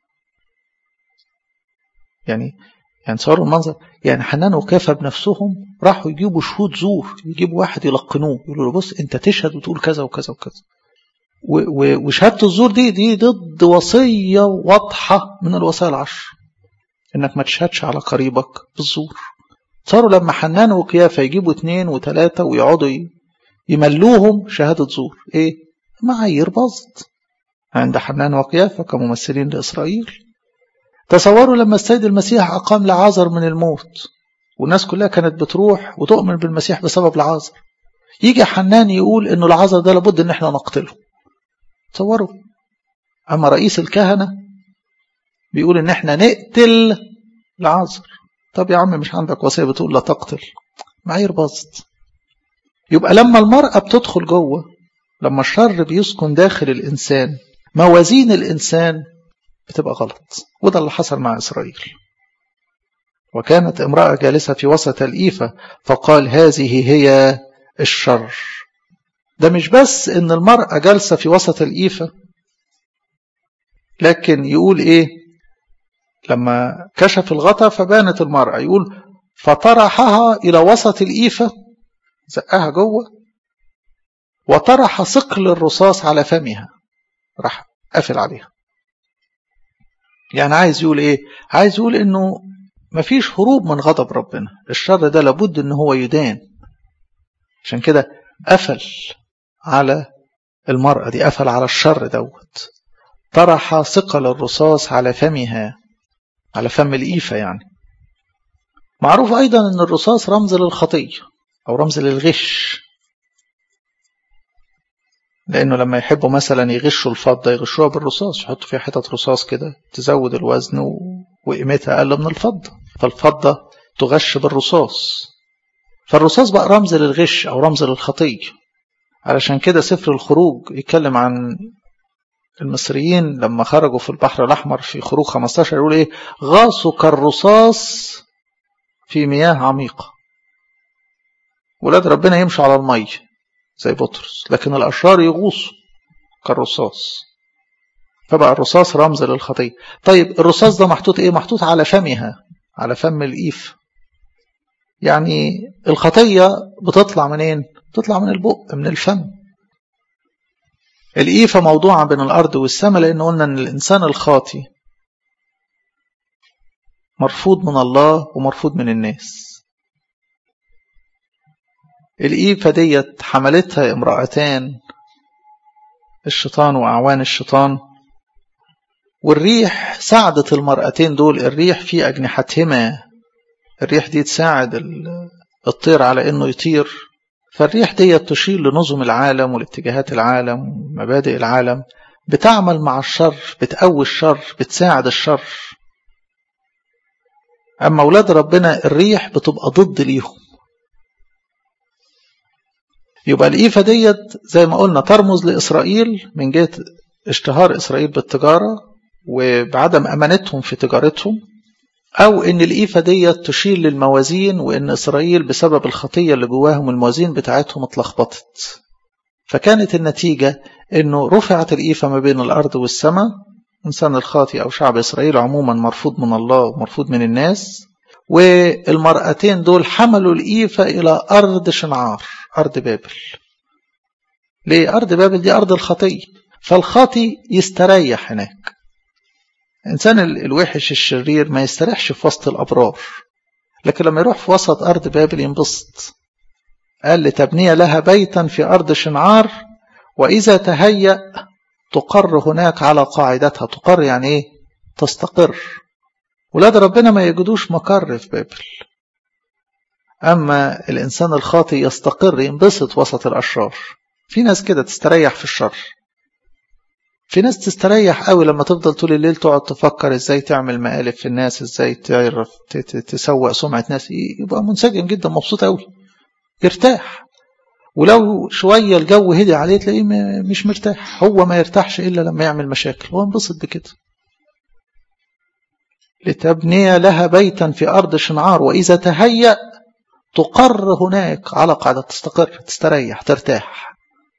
يعني تصوروا المنظر، يعني حنان وقيافة بنفسهم راحوا يجيبوا شهود زور، يجيبوا واحد يلقنوه يقولوا له بص انت تشهد وتقول كذا وكذا وكذا. وشهادة الزور دي ضد وصية واضحة من الوصايا العشر، انك ما تشهدش على قريبك بالزور. صاروا لما حنان وقيافة يجيبوا 2 و3 ويقعدوا يملوهم شهادة زور، ايه؟ معايير باظت عند حنان وقيافة كممثلين لإسرائيل. تصوروا لما السيد المسيح أقام لعازر من الموت والناس كلها كانت بتروح وتؤمن بالمسيح بسبب لعازر، يجي حنان يقول إنه لعازر ده لابد إن احنا نقتله. تصوروا. أما رئيس الكهنة بيقول إن احنا نقتل لعازر. طب يا عم مش عندك وصية بتقول لا تقتل؟ معايير باظت. يبقى لما المرأة بتدخل جوه، لما الشر بيسكن داخل الإنسان، موازين الإنسان بتبقى غلط. وده اللي حصل مع إسرائيل. وكانت امرأة جالسة في وسط الإيفة فقال هذه هي الشر. ده مش بس إن المرأة جالسة في وسط الإيفة، لكن يقول إيه لما كشف الغطا فبانت المرأة، يقول فطرحها إلى وسط الإيفة، زقها جوه، وطرح ثقل الرصاص على فمها، راح قفل عليها. يعني عايز يقول إيه؟ عايز يقول إنه مفيش هروب من غضب ربنا. الشر ده لابد إنه هو يدان. عشان كده قفل على المرأة دي، قفل على الشر دوت. طرح ثقل الرصاص على فمها، على فم الإيفة. يعني معروف أيضا أن الرصاص رمز للخطية أو رمز للغش، لأنه لما يحبوا مثلا يغشوا الفضة يغشوها بالرصاص، يحطوا فيها حتة رصاص كده تزود الوزن وقيمتها أقل من الفضة، فالفضة تغش بالرصاص. فالرصاص بقى رمز للغش أو رمز للخطية. علشان كده سفر الخروج يتكلم عن المصريين لما خرجوا في البحر الأحمر في خروج 15، يقول إيه؟ غاصوا كالرصاص في مياه عميقة. ولاد ربنا يمشوا على المية زي بطرس، لكن الأشرار يغوصوا كالرصاص. فبقى الرصاص رمز للخطية. طيب الرصاص ده محطوط إيه؟ محطوط على فمها، على فم الإيف. يعني الخطية بتطلع منين؟ بتطلع من البق، من الفم. الإيفة موضوعة بين الأرض والسماء، لأن قلنا أن الإنسان الخاطي مرفوض من الله ومرفوض من الناس. الإيفة ديت حملتها امرأتان، الشيطان وأعوان الشيطان، والريح ساعدت المرأتين دول. الريح في أجنحتهما، الريح دي تساعد الطير على أنه يطير. فالريح ديت تشير لنظم العالم والاتجاهات العالم ومبادئ العالم، بتعمل مع الشر، بتقوي الشر، بتساعد الشر. أما أولاد ربنا الريح بتبقى ضد ليهم. يبقى الإيفة ديت زي ما قلنا ترمز لإسرائيل من جهة اشتهار إسرائيل بالتجارة وبعدم أمانتهم في تجارتهم، أو إن الإيفة ديت تشير للموازين، وإن إسرائيل بسبب الخطية اللي جواهم الموازين بتاعتهم اتلخبطت. فكانت النتيجة إنه رفعت الإيفة ما بين الأرض والسماء. إنسان الخاطئ أو شعب إسرائيل عموما مرفوض من الله ومرفوض من الناس، والمرأتين دول حملوا الإيفة إلى أرض شنعار، أرض بابل. ليه؟ أرض بابل دي أرض الخطية، فالخاطئ يستريح هناك. إنسان الوحش الشرير ما يستريحش في وسط الأبرار، لكن لما يروح في وسط أرض بابل ينبسط. قال لتبني لها بيتا في أرض شنعار، وإذا تهيأ تقر هناك على قاعدتها. تقر يعني إيه؟ تستقر. ولاد ربنا ما يجدوش مقر في بابل. أما الإنسان الخاطئ يستقر، ينبسط وسط الأشرار. في ناس كده تستريح في الشر. في ناس تستريح قوي لما تفضل طول الليل تقعد تفكر ازاي تعمل مقالب في الناس، ازاي تعرف تسوق سمعة ناس، يبقى منسجم جدا، مبسوط قوي، يرتاح. ولو شوية الجو هدي عليه تلاقيه مش مرتاح. هو ما يرتاحش إلا لما يعمل مشاكل، هو انبسط بكده. لتبني لها بيتا في أرض شنعار، وإذا تهيأ تقر هناك على قاعدة. تستقر، تستريح، ترتاح.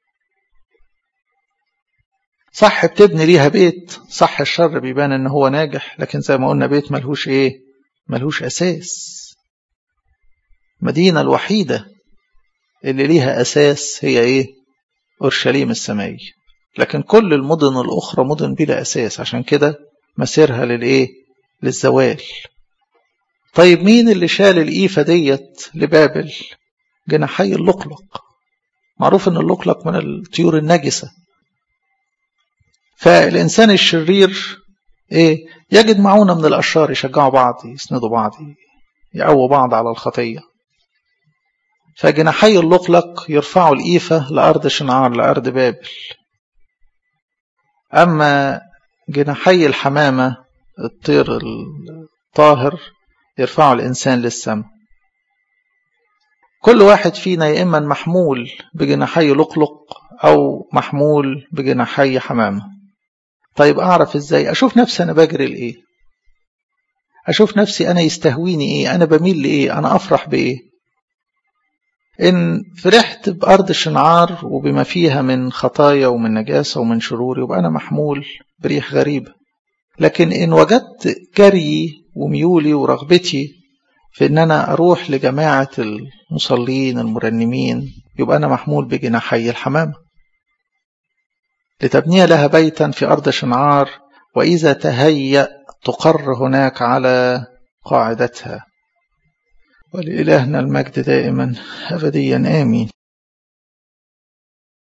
صح بتبني ليها بيت، صح الشر بيبان ان هو ناجح، لكن زي ما قلنا بيت ملهوش ايه؟ ملهوش اساس. مدينة الوحيدة اللي ليها اساس هي ايه؟ اورشليم السمائية. لكن كل المدن الاخرى مدن بلا اساس، عشان كده مسيرها للايه؟ للزوال. طيب مين اللي شال الإيفة ديت لبابل؟ جناحي اللقلق. معروف ان اللقلق من الطيور النجسة. فالإنسان الشرير إيه؟ يجد معونة من الأشرار، يشجعوا بعض، يسندوا بعض، يقووا بعض على الخطية. فجناحي اللقلق يرفعوا الإيفة لأرض شنعار، لأرض بابل. أما جناحي الحمامة الطير الطاهر يرفعوا الإنسان للسماء. كل واحد فينا يا إما محمول بجناحي لقلق أو محمول بجناحي حمامة. طيب أعرف إزاي؟ أشوف نفسي أنا بجري لإيه، أشوف نفسي أنا يستهويني إيه، أنا بميل لإيه، أنا أفرح بإيه. إن فرحت بأرض شنعار وبما فيها من خطايا ومن نجاسة ومن شرور، يبقى أنا محمول بريح غريبة. لكن إن وجدت جري وميولي ورغبتي في إن أنا أروح لجماعة المصلين المرنمين، يبقى أنا محمول بجناحي الحمامة. لتبني لها بيتا في أرض شنعار، وإذا تهيأ تقر هناك على قاعدتها. ولإلهنا المجد دائما أبديا آمين.